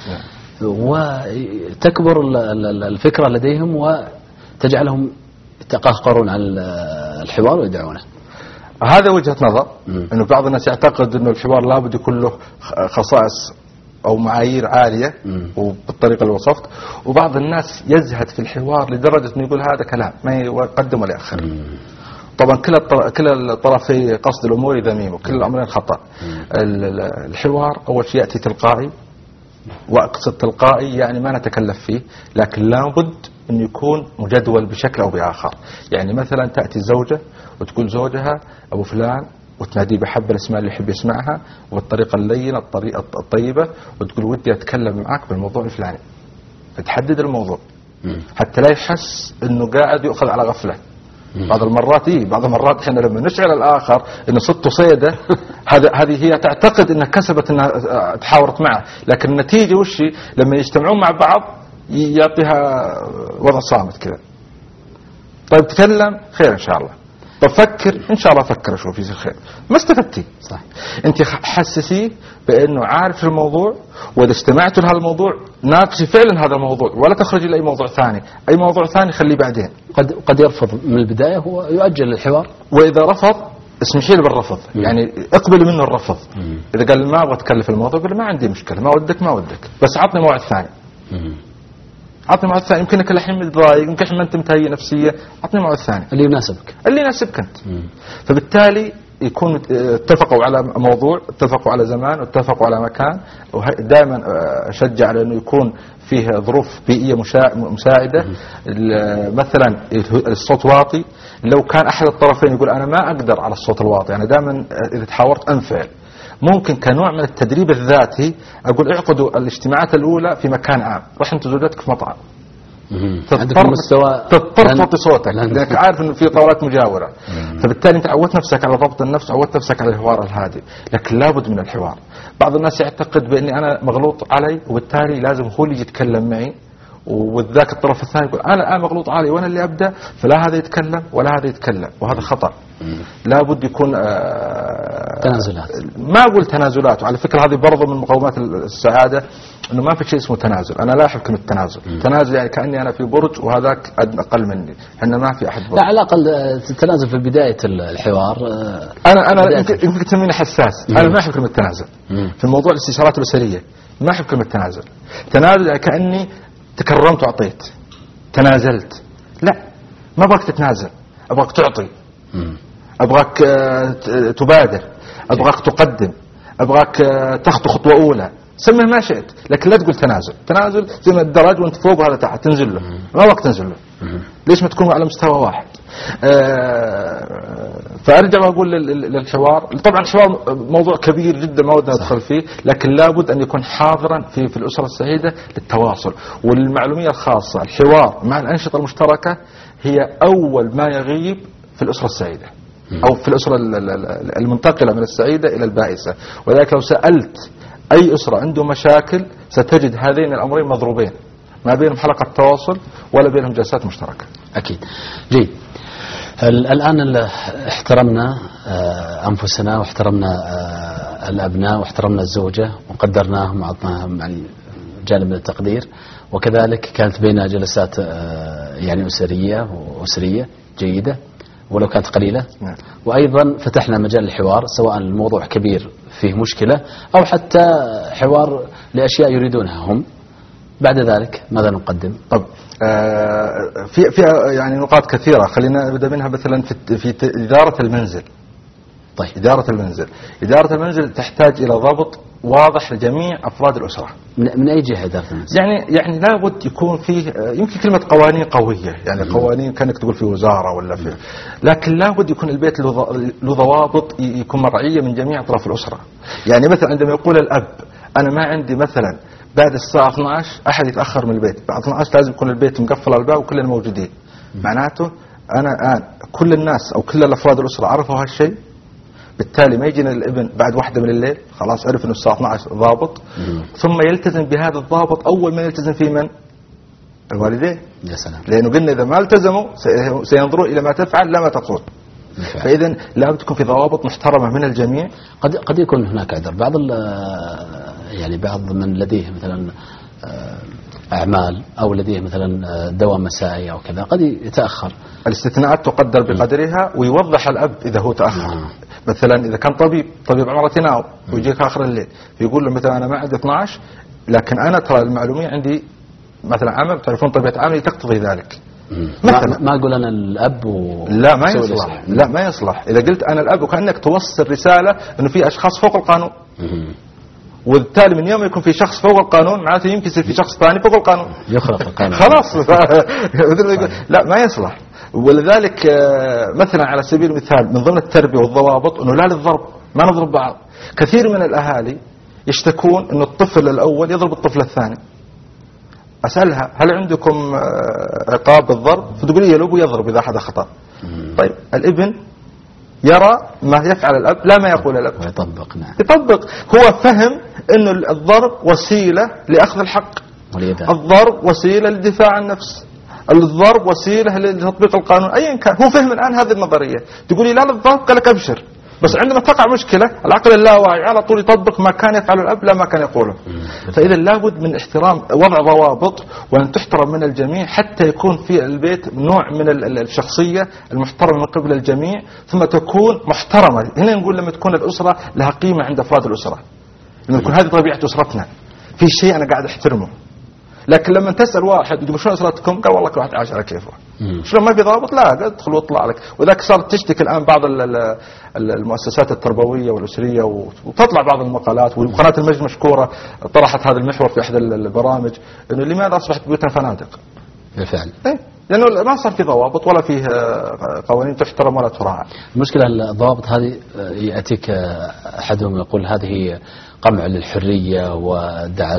وتكبر الفكرة لديهم وتجعلهم يتقهقرون على الحوار ويدعونه. هذا وجهة نظر، إنه بعض الناس يعتقد إنه الحوار لابد يكون له خصائص أو معايير عالية وبالطريقة اللي وصفت، وبعض الناس يزهد في الحوار لدرجة إنه يقول هذا كلام ما يقدم ولا يأخر. طبعا كلا الطرفي قصد الأمور ذميم، وكل الأمرين خطأ. الحوار أول شيء يأتي تلقائي، وأقصد تلقائي يعني ما نتكلف فيه، لكن لابد أن يكون مجدول بشكل أو بآخر. يعني مثلا تأتي زوجة وتقول زوجها أبو فلان، وتناديه بحب الاسماء اللي يحب يسمعها وبالطريقة اللينة الطريقة الطيبة، وتقول ودي أتكلم معك بالموضوع الفلاني، فتحدد الموضوع حتى لا يحس أنه قاعد يؤخذ على غفلة. بعض المرات احنا لما نشعر الآخر أنه صدته صيدة هذه هي تعتقد أنها كسبت أنها تحاورت معه، لكن النتيجة وشي لما يجتمعون مع بعض يعطيها وضع صامت كذا. طيب تكلم خير إن شاء الله. بفكر ان شاء الله افكر اشوف يصير خير. ما استفدتي. صح. انت حسسيه بانه عارف الموضوع، واذا استمعتوا لهذا الموضوع ناقشي فعلا هذا الموضوع، ولا تخرجي لاي موضوع ثاني. اي موضوع ثاني خليه بعدين. قد يرفض من البدايه، هو يؤجل الحوار. واذا رفض اسمحي له بالرفض، يعني اقبلي منه الرفض. اذا قال ما ابغى اتكلم في الموضوع، قل ما عندي مشكله، ما ودك ما ودك، بس عطني موعد ثاني. عطني موعد ثاني، يمكنك الحين متضايق، يمكن ما انت متهيئ نفسيا، عطني موعد ثاني اللي يناسبك، اللي يناسبك انت. فبالتالي يكون اتفقوا على موضوع، اتفقوا على زمان، واتفقوا على مكان. ودائما اشجع على انه يكون فيه ظروف بيئيه مساعده. مثلا الصوت واطي، لو كان احد الطرفين يقول انا ما اقدر على الصوت الواطي، انا دائما اذا تحاورت انفعل، ممكن كنوع من التدريب الذاتي اقول اعقدوا الاجتماعات الاولى في مكان عام، روح انت زوجتك في مطعم، تضطر توطي صوتك لانك عارف انه في طاولات مجاوره. فبالتالي انت عودت نفسك على ضبط النفس، عودت نفسك على الحوار الهادئ، لكن لابد من الحوار. بعض الناس يعتقد باني انا مغلوط علي وبالتالي لازم هو اللي يتكلم معي، وذاك الطرف الثاني يقول انا الان مغلوط علي وانا اللي ابدا، فلا هذا يتكلم ولا هذا يتكلم، وهذا خطا. لابد يكون تنازلات. ما اقول تنازلات، وعلى فكره هذه برضه من مقومات السعاده، انه ما في شيء اسمه تنازل. انا لا احب كلمه تنازل. تنازل يعني كاني انا في برج وهذاك اقل مني، احنا ما في احد برج. لا، على الاقل التنازل في بدايه الحوار. انا يمكن تسميني حساس. انا ما احب كلمه تنازل. في موضوع الاستشارات الاسريه ما احب كلمه تنازل. تنازل يعني كاني تكرمت وأعطيت، تنازلت. لا، ما أبغاك تتنازل، أبغاك تعطي، أبغاك تبادر، أبغاك تقدم، أبغاك تخطو خطوة أولى، سميه ما شئت، لكن لا تقول تنازل. تنازل زي ما الدرج وانت فوق وهذا تحت، تنزل له، ما أبغاك تنزل له. ليش ما تكونوا على مستوى واحد؟ فأرجع وأقول للحوار. طبعا الحوار موضوع كبير جدا ما ودنا ندخل فيه، لكن لابد أن يكون حاضرا في الأسرة السعيدة للتواصل والمعلومية الخاصة. الحوار مع الأنشطة المشتركة هي أول ما يغيب في الأسرة السعيدة، أو في الأسرة المنتقلة من السعيدة إلى البائسة. ولذلك لو سألت أي أسرة عنده مشاكل ستجد هذين الأمرين مضروبين، ما بينهم حلقة تواصل ولا بينهم جلسات مشتركة. أكيد. جيد. الآن احترمنا أنفسنا، واحترمنا الأبناء، واحترمنا الزوجة، وقدرناهم وعطناهم يعني جانب من التقدير، وكذلك كانت بيننا جلسات يعني أسرية جيدة ولو كانت قليلة. وأيضا فتحنا مجال الحوار، سواء الموضوع كبير فيه مشكلة أو حتى حوار لأشياء يريدونها هم. بعد ذلك ماذا نقدم؟ طب في يعني نقاط كثيرة، خلينا نبدأ منها. مثلا في إدارة المنزل. طيب. إدارة المنزل تحتاج إلى ضبط واضح لجميع أفراد الأسرة. من أي جهة إدارة المنزل؟ يعني لابد يكون فيه يمكن كلمة قوانين قوية، يعني قوانين كأنك تقول في وزارة ولا في، لكن لابد يكون البيت له ضوابط يكون مرعية من جميع أطراف الأسرة. يعني مثلا عندما يقول الأب أنا ما عندي مثلا بعد الساعة 12 أحد يتأخر من البيت، بعد 12 لازم يكون البيت مقفل الباب وكلنا موجودين، معناته أنا الآن كل الناس أو كل الأفراد الأسرة عرفوا هالشيء. بالتالي ما يجينا الابن بعد 1 من الليل، خلاص عرف إنه الساعة 12 ضابط، ثم يلتزم بهذا الضابط. أول ما يلتزم فيه من؟ الوالدين. يا سلام. لأنه قلنا إذا ما التزموا سينظروا إلى ما تفعل لا ما تقول. فإذا لابد تكون في ضوابط محترمة من الجميع. قد يكون هناك عذر، بعض من لديه مثلا أعمال أو لديه مثلا دوام مسائي أو كذا قد يتأخر. الاستثناءات تقدر بقدرها، ويوضح الأب إذا هو تأخر. مثلا إذا كان طبيب عمره تناوب ويجيك آخر الليل يقول له مثلا أنا ما عندي 12، لكن أنا ترى المعلومية عندي مثلا عمل، تعرفون طبيعة عملي تقتضي ذلك. ما أقول أنا الأب لا ما يصلح. لا ما يصلح. إذا قلت أنا الأب وكأنك توصل رسالة إنه في أشخاص فوق القانون، وبالتالي من يوم يكون في شخص فوق القانون معناته يمكن يصير في شخص ثاني فوق القانون، يخرق القانون خلاص. لا ما يصلح. ولذلك مثلا على سبيل المثال من ضمن التربية والضوابط أنه لا للضرب، ما نضرب بعض. كثير من الأهالي يشتكون أنه الطفل الأول يضرب الطفل الثاني. أسألها هل عندكم عقاب بالضرب؟ فتقول لي الأب يضرب إذا حدا خطأ. طيب الابن يرى ما يفعل الأب لا ما يقول الأب، ويطبق. نعم. يطبق. هو فهم أنه الضرب وسيلة لأخذ الحق، الضرب وسيلة للدفاع عن النفس، الضرب وسيلة لتطبيق القانون أيا كان. هو فهم الآن هذه النظرية، تقولي لا للضرب قال لك أبشر، بس عندما تقع مشكلة العقل اللاواعي على طول يطبق ما كان يفعله الأب لا ما كان يقوله. فإذا لابد من احترام وضع ضوابط وأن تحترم من الجميع حتى يكون في البيت نوع من الشخصية المحترمة من قبل الجميع، ثم تكون محترمة. هنا نقول لما تكون الأسرة لها قيمة عند أفراد الأسرة، لما تكون هذه طبيعة أسرتنا، في شيء أنا قاعد أحترمه. لكن لما تسأل واحد يقول شلون أسرتكم؟ قال والله كل واحد عاش على كيفه. شلون ما في ضابط؟ لا ادخل واطلع لك. وذاك صارت تشتكي الآن بعض المؤسسات التربوية والأسرية، وتطلع بعض المقالات، وقناة المجد مشكورة طرحت هذا المحور في أحد البرامج، إنه لماذا أصبحت بيوتنا فنادق؟ بالفعل. لأنه ما صار في ضوابط ولا فيه قوانين تحترم ولا تراعى. المشكلة الضوابط هذه يأتيك أحدهم يقول هذه قمع للحرية ودع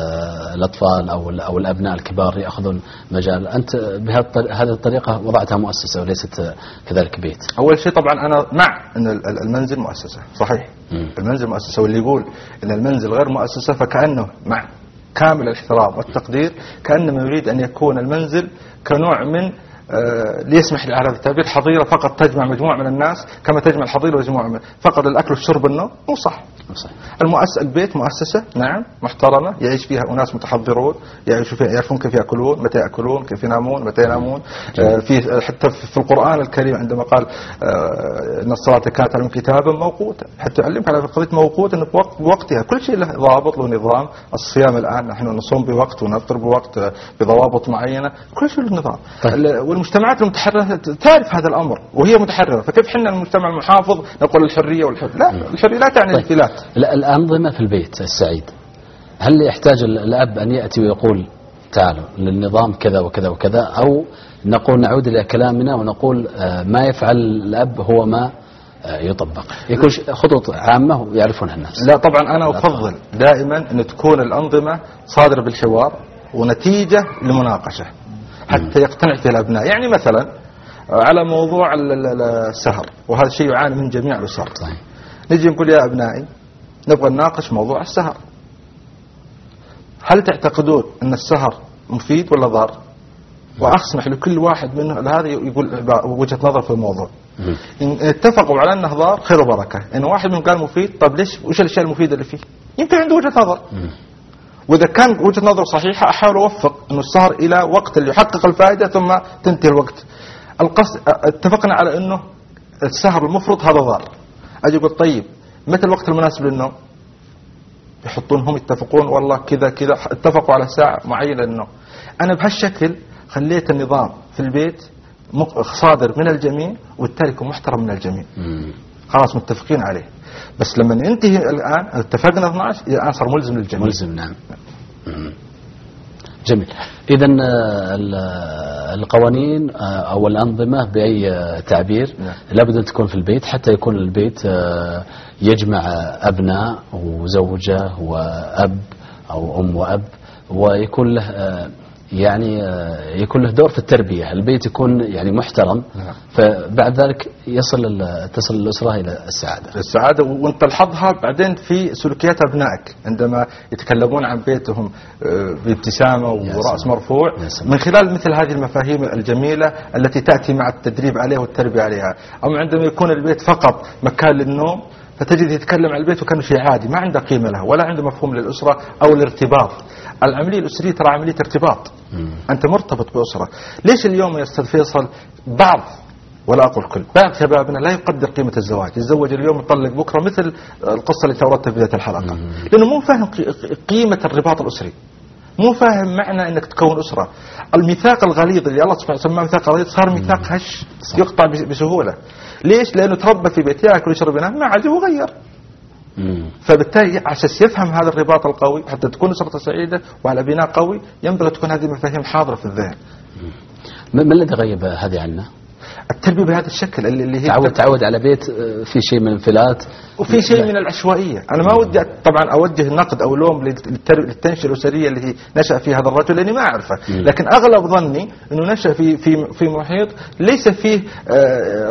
الأطفال أو الأبناء الكبار يأخذون مجال. أنت بهذه الطريقة وضعتها مؤسسة وليست كذلك بيت. أول شيء طبعا أنا مع أن المنزل مؤسسة، صحيح. المنزل مؤسسة، واللي يقول أن المنزل غير مؤسسة فكأنه مع كامل الاحترام والتقدير، كأنما يريد أن يكون المنزل كنوع من ليسمح لي على التعبير حظيرة فقط تجمع مجموعة من الناس كما تجمع الحظيرة مجموعة فقط الأكل والشرب والنوم. مو صح. البيت مؤسسة نعم محترمة يعيش فيها أناس متحضرون، يعيشوا فيها، يعرفون كيف يأكلون، متى يأكلون، كيف ينامون، متى ينامون. في حتى في القرآن الكريم عندما قال إن الصلاة كانت عليهم كتابا موقوتا، حتى يعلمك على قضية موقوت إنه بوقتها. كل شيء له ضابط له نظام. الصيام الآن نحن نصوم بوقت ونفطر بوقت بضوابط معينة، كل شيء له نظام. والمجتمعات المتحررة تعرف هذا الأمر وهي متحررة، فكيف حنا المجتمع المحافظ نقول الحرية والحب؟ لا، الحرية لا تعني الانفلات. الأنظمة في البيت السعيد، هل يحتاج الأب أن يأتي ويقول تعالوا للنظام كذا وكذا وكذا، أو نقول نعود إلى كلامنا ونقول ما يفعل الأب هو ما يطبق، يكون خطوط عامة ويعرفونها الناس؟ لا طبعا أنا أفضل دائما أن تكون الأنظمة صادرة بالحوار ونتيجة لمناقشة حتى يقتنع فيها الأبناء. يعني مثلا على موضوع السهر، وهذا شيء يعاني من جميع الأسر. نجي نقول يا أبنائي نبغى نناقش موضوع السهر، هل تعتقدون أن السهر مفيد ولا ضار؟ وأسمح لكل واحد منه هذا يقول وجهة نظر في الموضوع. إن اتفقوا على أنه ضار خير وبركة. إن واحد منهم قال مفيد، طب ليش؟ وش الأشياء المفيدة اللي فيه؟ يمكن عنده وجهة نظر. وإذا كان وجهة نظر صحيحة أحاول أوفق أنه السهر إلى وقت اللي يحقق الفائدة ثم تنتهي الوقت. اتفقنا على أنه السهر المفرط هذا ضار. أجي أقول طيب متى الوقت المناسب للنوم؟ يحطونهم يتفقون والله كذا كذا، اتفقوا على ساعة معينة للنوم. أنا بهالشكل خليت النظام في البيت صادر من الجميع وبالتالي يكون محترم من الجميع. خلاص متفقين عليه. بس لما ننتهي الآن اتفقنا 12 الآن صار ملزم للجميع. ملزم نعم. جميل. إذا القوانين أو الأنظمة بأي تعبير لابد أن تكون في البيت حتى يكون البيت يجمع أبناء وزوجة وأب أو أم وأب، ويكون له يعني يكون له دور في التربية. البيت يكون يعني محترم، فبعد ذلك تصل الأسرة إلى السعادة. وانت تلحظها بعدين في سلوكيات أبنائك عندما يتكلمون عن بيتهم بابتسامة ورأس مرفوع من خلال مثل هذه المفاهيم الجميلة التي تأتي مع التدريب عليها والتربية عليها. أما عندما يكون البيت فقط مكان للنوم فتجد يتكلم عن البيت وكانه شيء عادي ما عنده قيمة له ولا عنده مفهوم للأسرة أو الارتباط. العملية الأسرية ترى عملية ارتباط. أنت مرتبط بأسرة. ليش اليوم يا أستاذ فيصل بعض ولا أقول كل بعض شبابنا لا يقدر قيمة الزواج، يتزوج اليوم يطلق بكرة، مثل القصة اللي توردتها في بداية الحلقة، لأنه مو فاهم قيمة الرباط الأسري، مو فاهم معنى أنك تكون أسرة. الميثاق الغليظ اللي الله سبحانه سماه ميثاق غليظ صار ميثاق هش يقطع بسهولة. ليش؟ لأنه تربى في بيت يأكل ويشرب ينام ما عاد وغير. فبالتالي عشان يفهم هذا الرباط القوي حتى تكون أسرة سعيدة وعلى بناء قوي ينبغي تكون هذه المفاهيم حاضرة في الذهن. ما الذي غيب هذه عنا؟ التربية بهذا الشكل اللي هي تعود على بيت في شيء من الانفلات وفي شيء من العشوائية. أنا ما ودي طبعا أوجه نقد أو لوم للتنشئة الأسرية اللي هي نشأ فيه هذا الرجل لأني ما أعرفه، لكن أغلب ظني أنه نشأ في محيط ليس فيه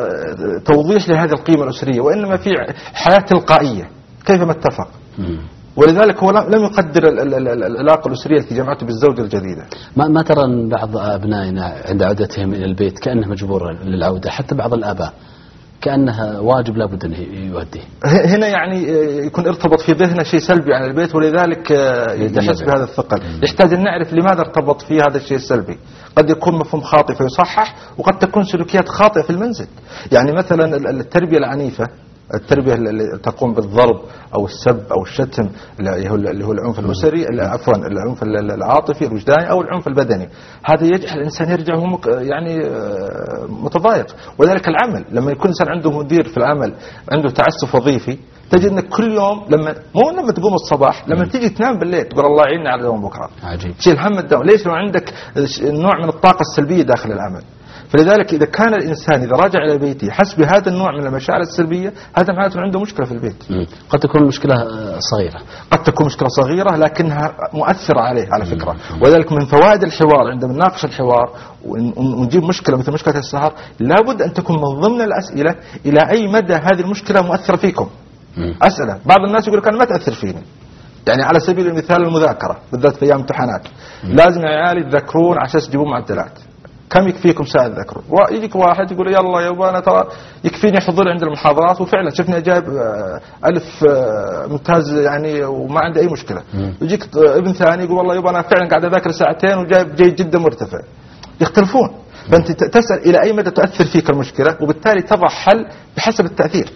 توضيح لهذه القيمة الأسرية، وإنما في حياة تلقائية كيفما اتفق. ولذلك هو لم يقدر العلاقة الأسرية التي جمعته بالزوجة الجديدة. ما ترى أن بعض أبنائنا عند عودتهم إلى البيت كأنه مجبور للعودة، حتى بعض الآباء كأنها واجب لابد أن يؤديه. هنا يعني يكون ارتبط في ذهنه شيء سلبي عن البيت، ولذلك يحس بهذا الثقل. يحتاج أن نعرف لماذا ارتبط فيه هذا الشيء السلبي. قد يكون مفهوم خاطئ فيصحح، وقد تكون سلوكيات خاطئة في المنزل. يعني مثلا التربية العنيفة، التربية اللي تقوم بالضرب أو السب أو الشتم اللي هو العنف الأسري، عفوا العنف العاطفي الوجداني أو العنف البدني، هذا يجعل الإنسان يرجع هو يعني متضايق. وذلك العمل، لما يكون إنسان عنده مدير في العمل عنده تعسف وظيفي، تجد أنك كل يوم لما تقوم الصباح، لما تيجي تنام بالليل تقول الله يعيننا على دوام بكرة. عجيب. تشيل هم الدوام. ليش؟ لو عندك نوع من الطاقة السلبية داخل العمل. فلذلك إذا كان الإنسان إذا راجع إلى بيته يحس بهذا النوع من المشاعر السلبية، هذا معناته عنده مشكلة في البيت. قد تكون مشكلة صغيرة، قد تكون مشكلة صغيرة لكنها مؤثرة عليه على فكرة. وذلك من فوائد الحوار عندما نناقش الحوار ونجيب مشكلة مثل مشكلة السهر، لابد أن تكون من ضمن الأسئلة إلى أي مدى هذه المشكلة مؤثرة فيكم. أسئلة. بعض الناس يقول لك أنا ما تأثر فيني. يعني على سبيل المثال المذاكرة بالذات في أيام امتحانات، لازم يا عيالي تذكرون عشان تجيبون معدلات. كم يكفيكم ساعة تذكرون؟ ويجيك واحد يقول يلا يا أنا ترى يكفيني حضور عند المحاضرات، وفعلا شفني جايب 1000 ممتاز يعني وما عندي أي مشكلة. يجيك ابن ثاني يقول والله يبا أنا فعلا قاعد أذاكر ساعتين وجايب جيد جدا مرتفع. يختلفون. فأنت تسأل إلى أي مدى تؤثر فيك المشكلة، وبالتالي تضع حل بحسب التأثير.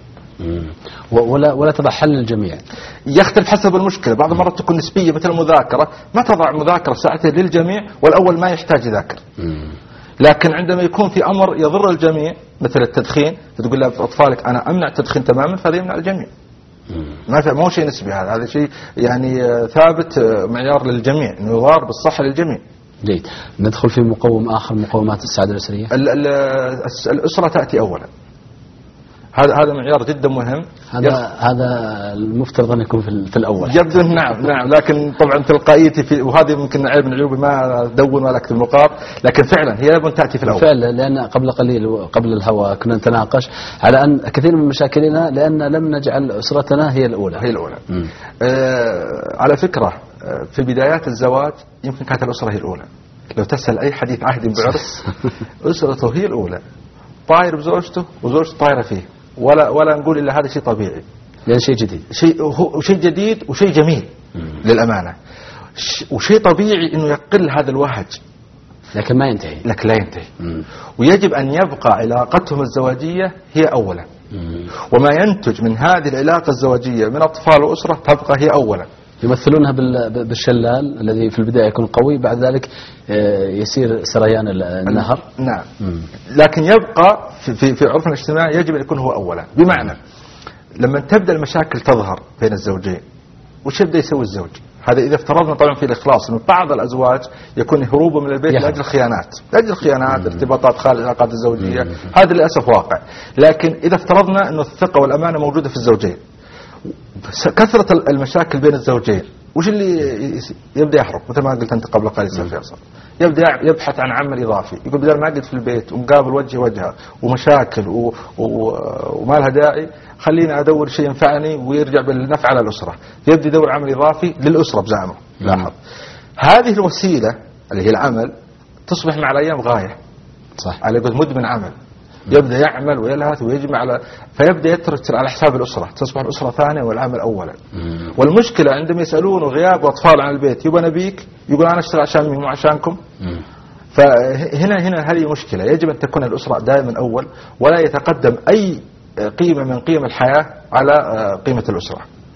ولا تضع حل للجميع، يختلف حسب المشكلة. بعض المرات تكون نسبية، مثل المذاكرة ما تضع مذاكرة ساعتين للجميع والأول ما يحتاج يذاكر. لكن عندما يكون في أمر يضر الجميع مثل التدخين، تقول لأطفالك أنا أمنع التدخين تماما، فهذا يمنع الجميع. ما هو شيء نسبي، هذا شيء يعني ثابت معيار للجميع، إنه يضار بالصحة للجميع. جيد. ندخل في مقوم آخر، مقومات السعادة الأسرية. الأسرة تأتي أولا. هذا معيار جدا مهم. هذا المفترض أن يكون في الأول. يبدو نعم، لكن طبعا تلقائيتي وهذه ممكن عيب من عيوبي، ما أدون ولا أكتب نقاط، لكن فعلا هي يجب أن تأتي في الأول. فعلا، لأن قبل قليل قبل الهواء كنا نتناقش على أن كثير من مشاكلنا لأن لم نجعل أسرتنا هي الأولى. على فكرة في بدايات الزواج يمكن كانت الأسرة هي الأولى. لو تسأل أي حديث عهد بعرس أسرته هي الأولى، طاير بزوجته وزوجته طايرة فيه، ولا نقول إلا هذا شيء طبيعي، لأن شيء جديد، شيء جديد وشيء جميل للأمانة، وشيء طبيعي إنه يقل هذا الوهج، لكن ما ينتهي، لكن لا ينتهي. ويجب أن يبقى علاقتهم الزواجية هي أولا، وما ينتج من هذه العلاقة الزواجية من أطفال وأسرة تبقى هي أولا. يمثلونها بالشلال الذي في البداية يكون قوي، بعد ذلك يسير سريان النهر. نعم. لكن يبقى في عرفنا الاجتماعي يجب أن يكون هو أولا. بمعنى لما تبدأ المشاكل تظهر بين الزوجين، وش يبدأ يسوي الزوج؟ هذا إذا افترضنا طبعا في الإخلاص، إنه بعض الأزواج يكون هروبه من البيت لأجل الخيانات، ارتباطات خارج العلاقات الزوجية. هذا للأسف واقع. لكن إذا افترضنا إنه الثقة والأمانة موجودة في الزوجين، كثرة المشاكل بين الزوجين، وش اللي يبدأ يحرق؟ مثل ما قلت أنت قبل قليل سيد فيصل، يبدأ يبحث عن عمل إضافي، يقول بدل ما أقعد في البيت ومقابل وجه ومشاكل وما لها داعي، خليني أدور شيء ينفعني ويرجع بالنفع على الأسرة، يبدأ يدور عمل إضافي للأسرة بزعمه. لاحظ هذه الوسيلة اللي هي العمل تصبح مع الأيام غاية. صح. على قد مدمن عمل، يبدأ يعمل ويلهث ويجمع فيبدأ يترتر على حساب الأسرة، تصبح الأسرة ثانية والعمل أولا. والمشكلة عندما يسألون وغياب أطفال عن البيت، يبقى نبيك، يقول أنا أشتغل عشان مين وعشانكم. فهنا هذه مشكلة. يجب أن تكون الأسرة دائما أول، ولا يتقدم أي قيمة من قيم الحياة على قيمة الأسرة.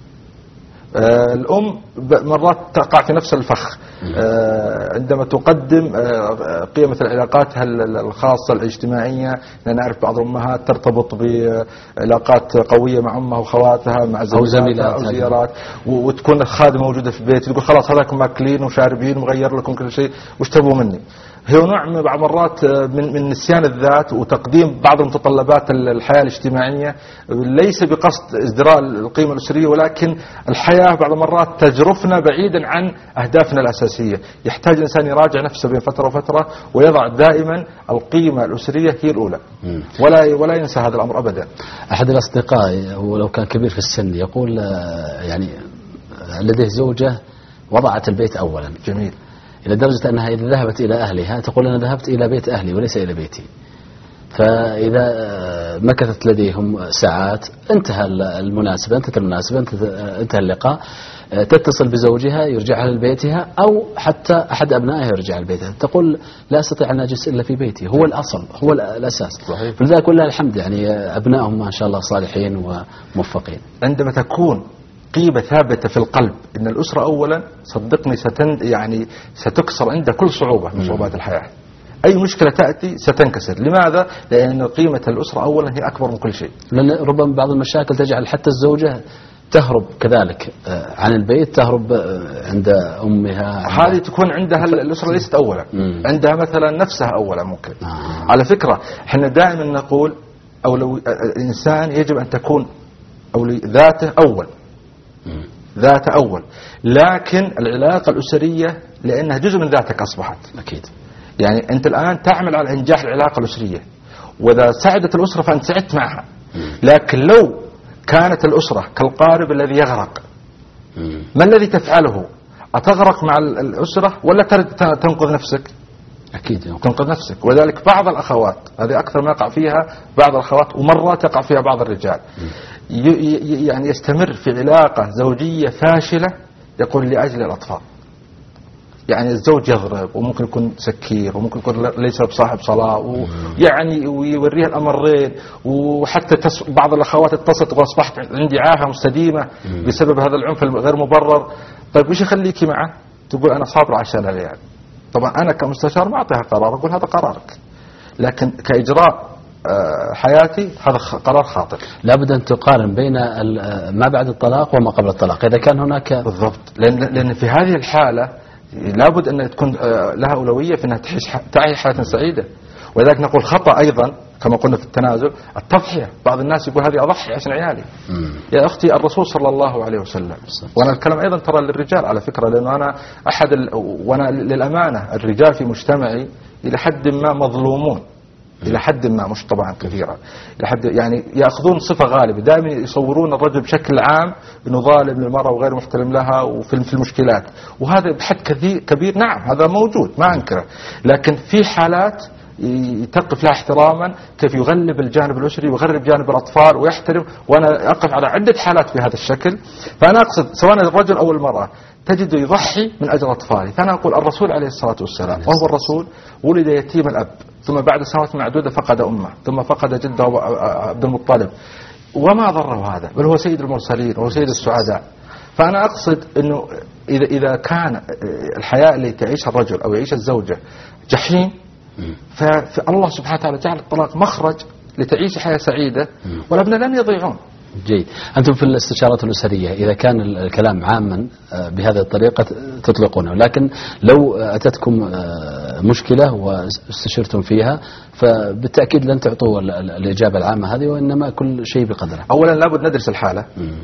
الأم مرات تقع في نفس الفخ عندما تقدم قيمة العلاقات الخاصة الاجتماعية. نعرف بعض الأمهات ترتبط بعلاقات قوية مع أمها وخواتها، مع زميلاتها أو زيارات، وتكون الخادمة موجودة في البيت، تقول خلاص هذاكم ماكلين وشاربين ومغير لكم كل شيء، وش تبوا مني؟ هي نوع من بعض مرات من نسيان الذات وتقديم بعض متطلبات الحياة الاجتماعية، ليس بقصد ازدراء القيمة الأسرية، ولكن الحياة بعض مرات تجرفنا بعيدا عن أهدافنا الأساسية. يحتاج الإنسان يراجع نفسه بين فترة وفترة، ويضع دائما القيمة الأسرية هي الأولى، ولا ينسى هذا الأمر أبدا. أحد الأصدقاء ولو كان كبير في السن يقول يعني لديه زوجة وضعت البيت أولا، جميل، إلى درجة أنها إذا ذهبت إلى أهلها تقول أنا ذهبت إلى بيت أهلي وليس إلى بيتي. فإذا مكثت لديهم ساعات انتهت المناسبة، انتهى اللقاء، تتصل بزوجها يرجعها لبيتها، أو حتى أحد أبنائها يرجع لبيتها، تقول لا أستطيع أن أجلس إلا في بيتي، هو الأصل، هو الأساس. صحيح. فلذلك كلها الحمد، يعني أبنائهم ما شاء الله صالحين وموفقين. عندما تكون قيمة ثابتة في القلب إن الأسرة أولا، صدقني يعني ستكسر عند كل صعوبة من صعوبات الحياة. أي مشكلة تأتي ستنكسر. لماذا؟ لأن قيمة الأسرة أولا هي أكبر من كل شيء. لأن ربما بعض المشاكل تجعل حتى الزوجة تهرب كذلك عن البيت، تهرب عند أمها. هذه تكون عندها الأسرة ليست أولا، عندها مثلا نفسها أولا ممكن. على فكرة احنا دائما نقول أولو الإنسان يجب أن تكون ذاته أول، ذاته أول، لكن العلاقة الأسرية لأنها جزء من ذاتك أصبحت. أكيد. يعني أنت الآن تعمل على إنجاح العلاقة الأسرية، وإذا ساعدت الأسرة فأنت سعدت معها. لكن لو كانت الأسرة كالقارب الذي يغرق، ما الذي تفعله؟ أتغرق مع الأسرة ولا تنقذ نفسك؟ أكيد تنقذ نفسك. وذلك بعض الأخوات، هذه أكثر ما يقع فيها بعض الأخوات، ومرات يقع فيها بعض الرجال، يعني يستمر في علاقة زوجية فاشلة يقول لأجل الأطفال. يعني الزوج يضرب، وممكن يكون سكير، وممكن يكون ليس بصاحب صلاة، ويعني ويوريها الأمرين. وحتى بعض الأخوات اتصلت وأصبحت عندي عاهة مستديمة بسبب هذا العنف الغير مبرر. طيب وش يخليكي معه؟ تقول أنا صابرة عشان العيال. طبعا أنا كمستشار ما أعطيها قرار، أقول هذا قرارك، لكن كإجراء حياتي هذا قرار خاطئ. لابد أن تقارن بين ما بعد الطلاق وما قبل الطلاق إذا كان هناك. بالضبط. لأن في هذه الحالة لابد أن تكون لها أولوية في أنها تعيش حياة سعيدة. ولذلك نقول خطأ أيضا كما قلنا في التنازل التضحية. بعض الناس يقول هذه أضحي عشان عيالي. يا أختي الرسول صلى الله عليه وسلم، وأنا الكلام أيضا ترى للرجال على فكرة، لأنه أنا وأنا للأمانة الرجال في مجتمعي إلى حد ما مظلومون، إلى حد ما، مش طبعا كثيرا، إلى حد يعني يأخذون صفة غالبة، دائما يصورون الرجل بشكل عام إنه ظالم للمرأة وغير محترم لها وفي المشكلات، وهذا بحد كبير. نعم هذا موجود ما أنكره، لكن في حالات يتقف لها احتراما، كيف يغلب الجانب الأسري ويغلب جانب الأطفال ويحترم. وأنا أقف على عدة حالات في هذا الشكل. فأنا أقصد سواء الرجل أو المرأة تجد يضحي من أجل أطفاله. فأنا أقول الرسول عليه الصلاة والسلام وهو الرسول ولد يتيم الأب، ثم بعد سنوات معدودة فقد أمه، ثم فقد جده عبد المطلب، وما ضره هذا، بل هو سيد المرسلين وهو سيد السعداء. فأنا أقصد أنه إذا كان الحياة اللي تعيشها الرجل أو يعيش الزوجة جحيم، فالله سبحانه وتعالى جعل الطلاق مخرج لتعيش حياة سعيدة، والأبناء لن يضيعون. جيد. أنتم في الاستشارات الأسرية إذا كان الكلام عاما بهذه الطريقة تطلقونه، لكن لو أتتكم مشكلة واستشرتم فيها فبالتأكيد لن تعطوا الإجابة العامة هذه، وإنما كل شيء بقدره. أولا لابد ندرس الحالة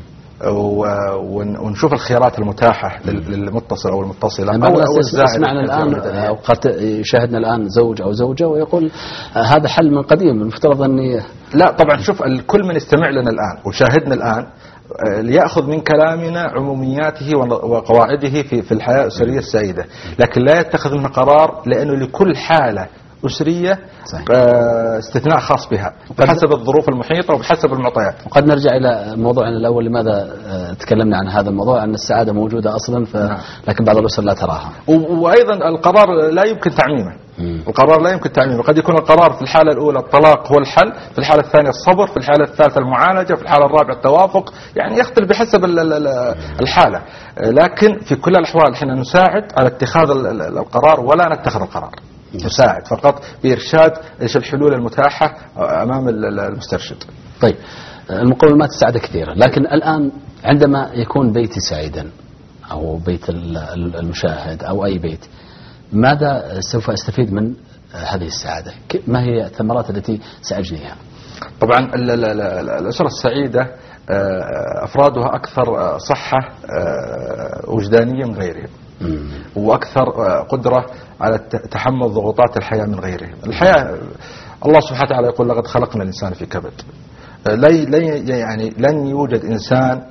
ونشوف الخيارات المتاحة للمتصل أو المتصلة أو الزائد. اسمعنا الآن أو قد يشاهدنا الآن زوج أو زوجة ويقول هذا حل من قديم، المفترض أني. لا طبعا، شوف كل من يستمع لنا الآن وشاهدنا الآن ليأخذ من كلامنا عمومياته وقواعده في الحياة الأسرية السعيدة، لكن لا يتخذ منه قرار، لأنه لكل حالة أسرية استثناء خاص بها بحسب الظروف المحيطة وبحسب المعطيات. وقد نرجع إلى موضوعنا الأول، لماذا تكلمنا عن هذا الموضوع، أن السعادة موجودة أصلا لكن بعض الأسر لا تراها. وأيضا القرار لا يمكن تعميمه. القرار لا يمكن تعميمه. قد يكون القرار في الحالة الأولى الطلاق هو الحل، في الحالة الثانية الصبر، في الحالة الثالثة المعالجة، في الحالة الرابعة التوافق، يعني يختلف بحسب الحالة. لكن في كل الأحوال احنا نساعد على اتخاذ القرار ولا نتخذ القرار، نساعد فقط بإرشاد ايش الحلول المتاحة أمام المسترشد. طيب، المقومات السعادة كثيرة، لكن الآن عندما يكون بيتي سعيدا أو بيت المشاهد أو أي بيت، ماذا سوف أستفيد من هذه السعادة؟ ما هي الثمرات التي سأجنيها؟ طبعا الأسرة السعيدة أفرادها أكثر صحة وجدانية من غيرهم، وأكثر قدرة على تحمل ضغوطات الحياة من غيرهم. الحياة الله سبحانه وتعالى يقول لقد خلقنا الإنسان في كبد. لن يوجد إنسان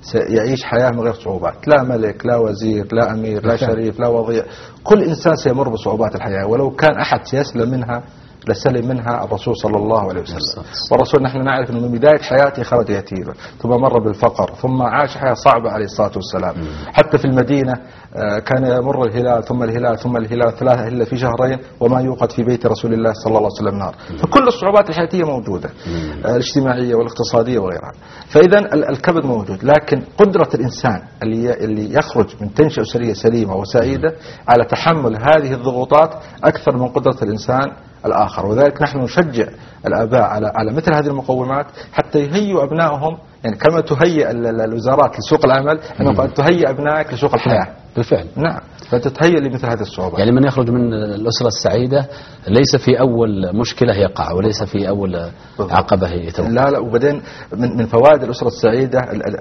سيعيش حياة من غير صعوبات، لا ملك لا وزير لا أمير لا شريف لا وضيع، كل إنسان سيمر بصعوبات الحياة، ولو كان أحد سيسلم منها لسلم منها الرسول صلى الله عليه وسلم. والرسول نحن نعرف أنه من بداية حياته خرج يتيما، ثم مر بالفقر، ثم عاش حياة صعبة عليه الصلاة والسلام. حتى في المدينة كان يمر الهلال ثم الهلال ثم الهلال 3 إلا في شهرين، وما يوقد في بيت رسول الله صلى الله عليه وسلم نار. فكل الصعوبات الحياتية موجودة، الاجتماعية والاقتصادية وغيرها. فإذا الكبد موجود، لكن قدرة الإنسان اللي يخرج من تنشئة أسرية سليمة وسعيدة على تحمل هذه الضغوطات أكثر من قدرة الإنسان الآخر. وذلك نحن نشجع الآباء على مثل هذه المقومات حتى يهيئوا أبنائهم، يعني كما تهيئ الوزارات لسوق العمل، أنه تهيئ أبنائك لسوق الحياة. بالفعل. نعم، فتتهيئ لمثل هذه الصعوبات. يعني من يخرج من الأسرة السعيدة ليس في أول مشكلة يقع، وليس في أول عقبة يتوقع. لا وبعدين من فوائد الأسرة السعيدة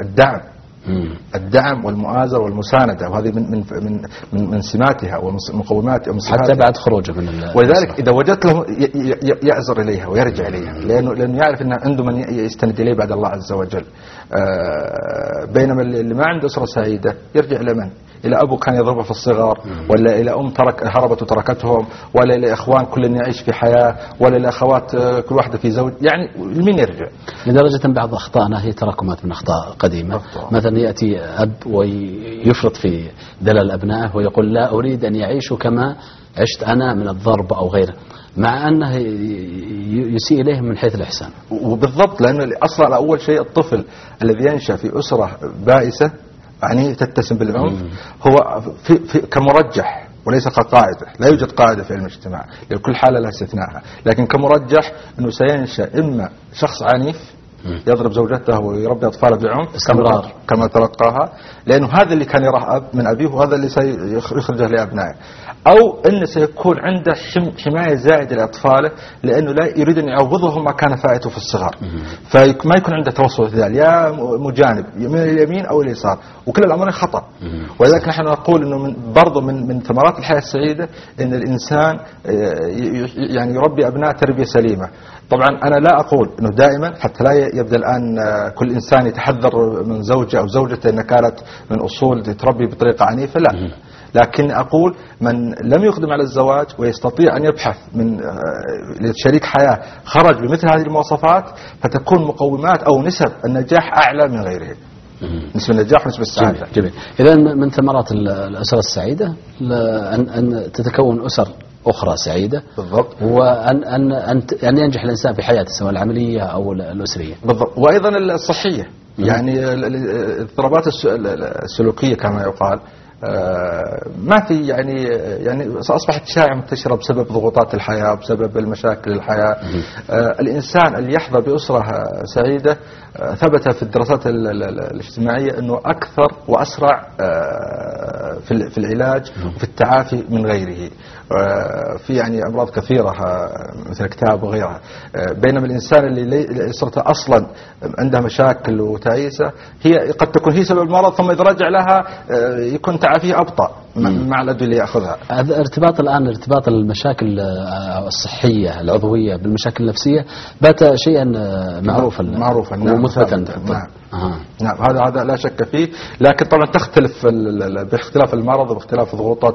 الدعم والمؤازرة والمساندة، وهذه من سماتها ومقوماتها حتى بعد خروجه من ولذلك إذا وجدت له يعزر إليها ويرجع إليها، لأنه يعرف أن عنده من يستند إليه بعد الله عز وجل. بينما اللي ما عنده أسرة سعيدة يرجع إلى من؟ إلى أبو كان يضربه في الصغر، ولا إلى أم هربت وتركتهم، ولا إلى إخوان كل يعيش في حياة، ولا إلى أخوات كل واحدة في زوج. يعني لمين يرجع؟ لدرجة بعض أخطائنا هي تراكمات من أخطاء قديمة. مثلا يأتي أب ويفرط في دلال أبنائه ويقول لا أريد أن يعيشوا كما عشت أنا من الضرب أو غيره، مع أنه يسيء إليهم من حيث الإحسان. وبالضبط، لأنه أصلا أول شيء الطفل الذي ينشأ في أسرة بائسة يعني تتسم بالعنف هو في كمرجح وليس كقاعدة. لا يوجد قاعدة في علم الاجتماع، لكل حالة لها استثناءها، لكن كمرجح أنه سينشأ إما شخص عنيف يضرب زوجته ويربي أطفاله بعنف كما تلقاها، لأنه هذا اللي كان يراه أب من أبيه، وهذا اللي سيخرجه لأبنائه. أو أنه سيكون عنده حماية زائدة لأطفاله، لأنه لا يريد أن يعوضهم ما كان فائته في الصغر، فما يكون عنده توسط في ذلك، يا مجانب من اليمين أو اليسار، وكل الأمر خطأ. ولذلك نحن نقول أنه برضو من ثمرات الحياة السعيدة أن الإنسان يعني يربي أبناء تربية سليمة. طبعا أنا لا أقول أنه دائما، حتى لا يبدأ الآن كل إنسان يتحذر من زوجه أو زوجته أنها كانت من أصول تربي بطريقة عنيفة، لا. لكن أقول من لم يقدم على الزواج ويستطيع أن يبحث من لشريك حياة خرج بمثل هذه المواصفات، فتكون مقومات أو نسب النجاح أعلى من غيره. نسبة النجاح ونسبة السعادة. جميل. إذا من ثمرات الأسرة السعيدة أن تتكون أسر أخرى سعيدة. بالضبط. وأن ينجح الإنسان في حياته سواء العملية أو الأسرية. بالضبط. وأيضا الصحية، يعني الاضطرابات السلوكية كما يقال ما في يعني أصبحت شائعة منتشرة بسبب ضغوطات الحياة، بسبب المشاكل الحياة. الإنسان اللي يحظى بأسرة سعيدة ثبت في الدراسات الاجتماعية أنه أكثر وأسرع في العلاج وفي التعافي من غيره في يعني أمراض كثيرة مثل الاكتئاب وغيرها. بينما الإنسان اللي أسرته أصلا عندها مشاكل وتعيسة هي قد تكون هي سبب المرض، ثم إذا رجع لها يكون تعافيه أبطأ مع الأدوية اللي يأخذها. ارتباط المشاكل الصحية العضوية بالمشاكل النفسية بات شيئا معروفا ومثبتا. نعم هذا لا شك فيه، لكن طبعا تختلف باختلاف المرض وباختلاف الضغوطات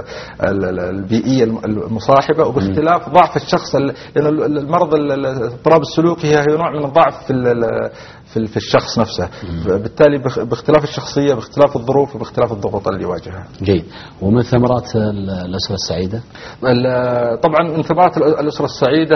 البيئية المصاحبة وباختلاف ضعف الشخص، لأن المرض الاضطراب السلوكي هي نوع من الضعف في الشخص نفسه، بالتالي باختلاف الشخصية باختلاف الظروف وباختلاف الضغوط اللي يواجهها. جيد. ومن ثمرات الأسرة السعيدة؟ طبعا من ثمرات الأسرة السعيدة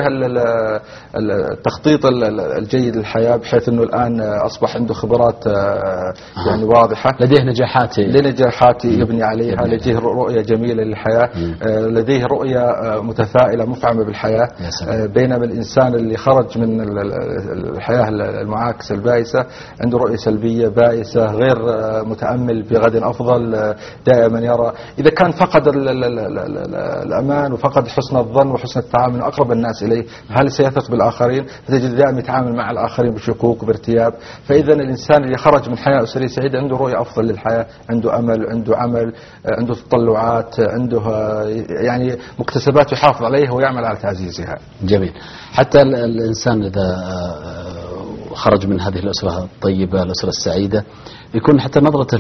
التخطيط الجيد للحياة، بحيث أنه الآن أصبح عنده خبرات يعني واضحة، لديه نجاحات يبني عليها، لديه رؤية جميلة للحياة، لديه رؤية متفائلة مفعمة بالحياة. بينما الإنسان اللي خرج من الحياة المعاكسة البائسة عنده رؤية سلبية بائسة، غير متأمل بغد أفضل، دائما يرى إذا كان فقد الأمان وفقد حسن الظن وحسن التعامل من أقرب الناس إليه، هل سيثق بالآخرين؟ فتجد دائما يتعامل مع الآخرين بشكوك وبارتياب. فإذا الإنسان اللي خرج من حياة أسرية سعيدة عنده رؤية أفضل للحياة، عنده أمل، عنده عمل، عنده تطلعات، عنده يعني مكتسبات يحافظ عليها ويعمل على تعزيزها. جميل. حتى الإنسان إذا وخرج من هذه الأسرة الطيبة الأسرة السعيدة يكون حتى نظرته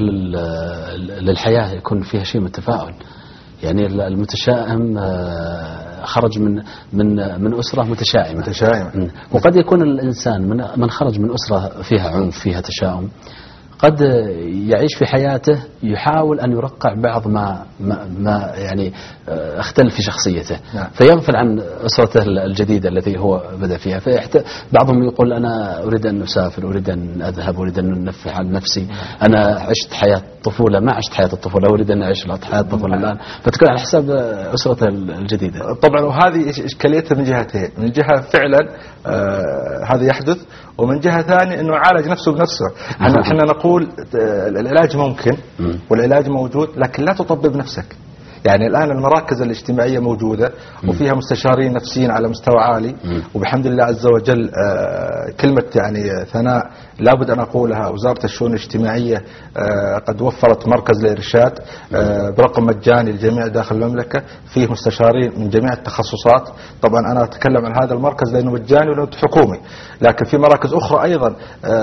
للحياة يكون فيها شيء من التفاؤل. يعني المتشائم خرج من أسرة متشائمة. وقد يكون الإنسان من خرج من أسرة فيها عنف فيها تشاؤم قد يعيش في حياته يحاول أن يرقع بعض ما يعني اختلف في شخصيته. فيغفل عن أسرته الجديدة التي هو بدأ فيها. بعضهم يقول أنا أريد أن أسافر أريد أن أذهب أريد أن أنفع عن نفسي أنا عشت حياة الطفولة ما عشت حياة الطفولة أريد أن أعيش حياة الطفولة الآن فتكون على حساب أسرته الجديدة. طبعا وهذه إشكاليته من جهتين. من جهة فعلا هذا يحدث ومن جهة ثانية أنه عالج نفسه بنفسه. احنا نقول العلاج ممكن والعلاج موجود لكن لا تطبب نفسك. يعني الآن المراكز الاجتماعية موجودة وفيها مستشارين نفسيين على مستوى عالي وبحمد الله عز وجل كلمة يعني ثناء لابد أن أقولها. وزارة الشؤون الاجتماعية قد وفرت مركز للإرشاد برقم مجاني للجميع داخل المملكة فيه مستشارين من جميع التخصصات. طبعا أنا أتكلم عن هذا المركز لأنه مجاني ولأنه حكومي لكن في مراكز أخرى أيضا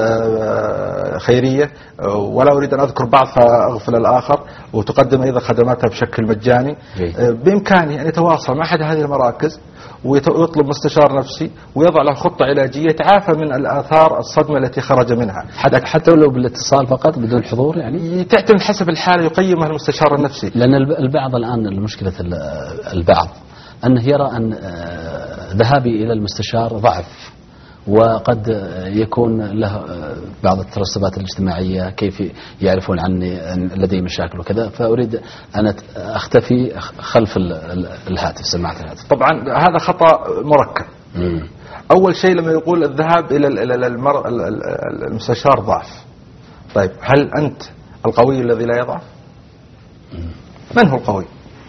خيرية ولا أريد أن أذكر بعض فأغفل الآخر وتقدم أيضا خدماتها بشكل مجاني. بإمكانه أن يتواصل مع أحد هذه المراكز ويطلب مستشار نفسي ويضع له خطة علاجية يتعافى من الآثار الصدمة التي خرج منها حتى لو بالاتصال فقط بدون حضور. يعني تعتمد حسب الحالة يقيمها المستشار النفسي. لأن البعض الآن المشكلة البعض أنه يرى أن ذهابي إلى المستشار ضعف وقد يكون له بعض الترسبات الاجتماعية كيف يعرفون عني لدي مشاكل وكذا فأريد أن أختفي خلف الهاتف سماعة الهاتف. طبعا هذا خطأ مركب. أول شيء لما يقول الذهاب إلى المستشار ضعف. طيب هل أنت القوي الذي لا يضعف؟ من هو القوي؟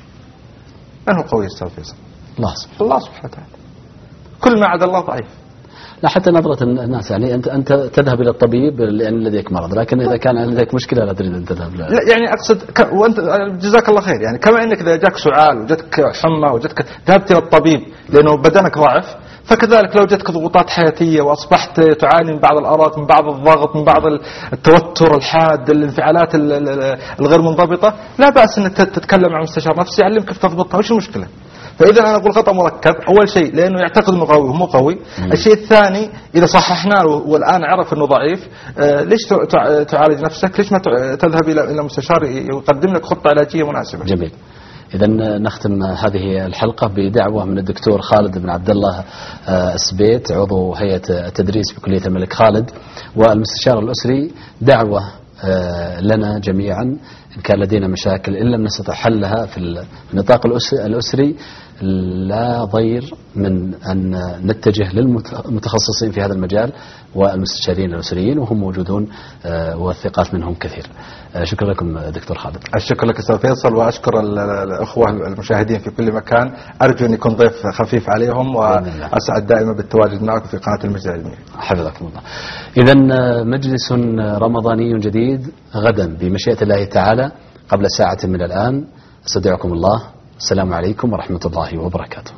من هو القوي أستاذ فيصل؟ الله سبحانه وتعالى. كل ما عدا الله ضعيف. لا حتى نظرة الناس يعني أنت تذهب إلى الطبيب لأن لديك مرض لكن إذا كان لديك مشكلة لا تريد أن تذهب لا يعني أقصد وأنت جزاك الله خير. يعني كما أنك إذا جاك سعال وجدك حمى وجدك ذهبت إلى الطبيب لأنه بدنك ضعف فكذلك لو جدك ضغوطات حياتية وأصبحت تعاني من بعض الأرق من بعض الضغط من بعض التوتر الحاد الانفعالات الغير منضبطة لا بأس أنك تتكلم مع مستشار نفسي يعلمك كيف تضبطها. وش المشكلة؟ فإذا أنا أقول خطأ مركب. أول شيء لأنه يعتقد أنه قوي ومو قوي. الشيء الثاني إذا صححنا له والآن عرف أنه ضعيف ليش تعالج نفسك؟ ليش ما تذهب إلى مستشار يقدم لك خطة علاجية مناسبة؟ جميل. إذا نختم هذه الحلقة بدعوة من الدكتور خالد بن عبد الله السبيت عضو هيئة التدريس بكلية الملك خالد والمستشار الأسري. دعوة لنا جميعا إن كان لدينا مشاكل إن لم نستطع حلها في النطاق الأسري لا ضير من أن نتجه للمتخصصين في هذا المجال والمستشارين الأسريين وهم موجودون والثقات منهم كثير. شكرا لكم دكتور خالد. الشكر لك أستاذ فيصل وأشكر الأخوة المشاهدين في كل مكان. أرجو أن يكون ضيف خفيف عليهم وأسعد دائما بالتواجد معكم في قناة المجد العلمية. حفظكم الله. إذا مجلس رمضاني جديد غدا بمشيئة الله تعالى قبل ساعة من الآن. استودعكم الله. السلام عليكم ورحمة الله وبركاته.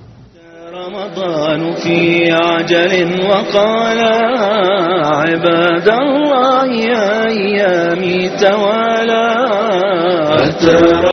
رمضان في عجل وقال عباد الله يا أيامي توالى.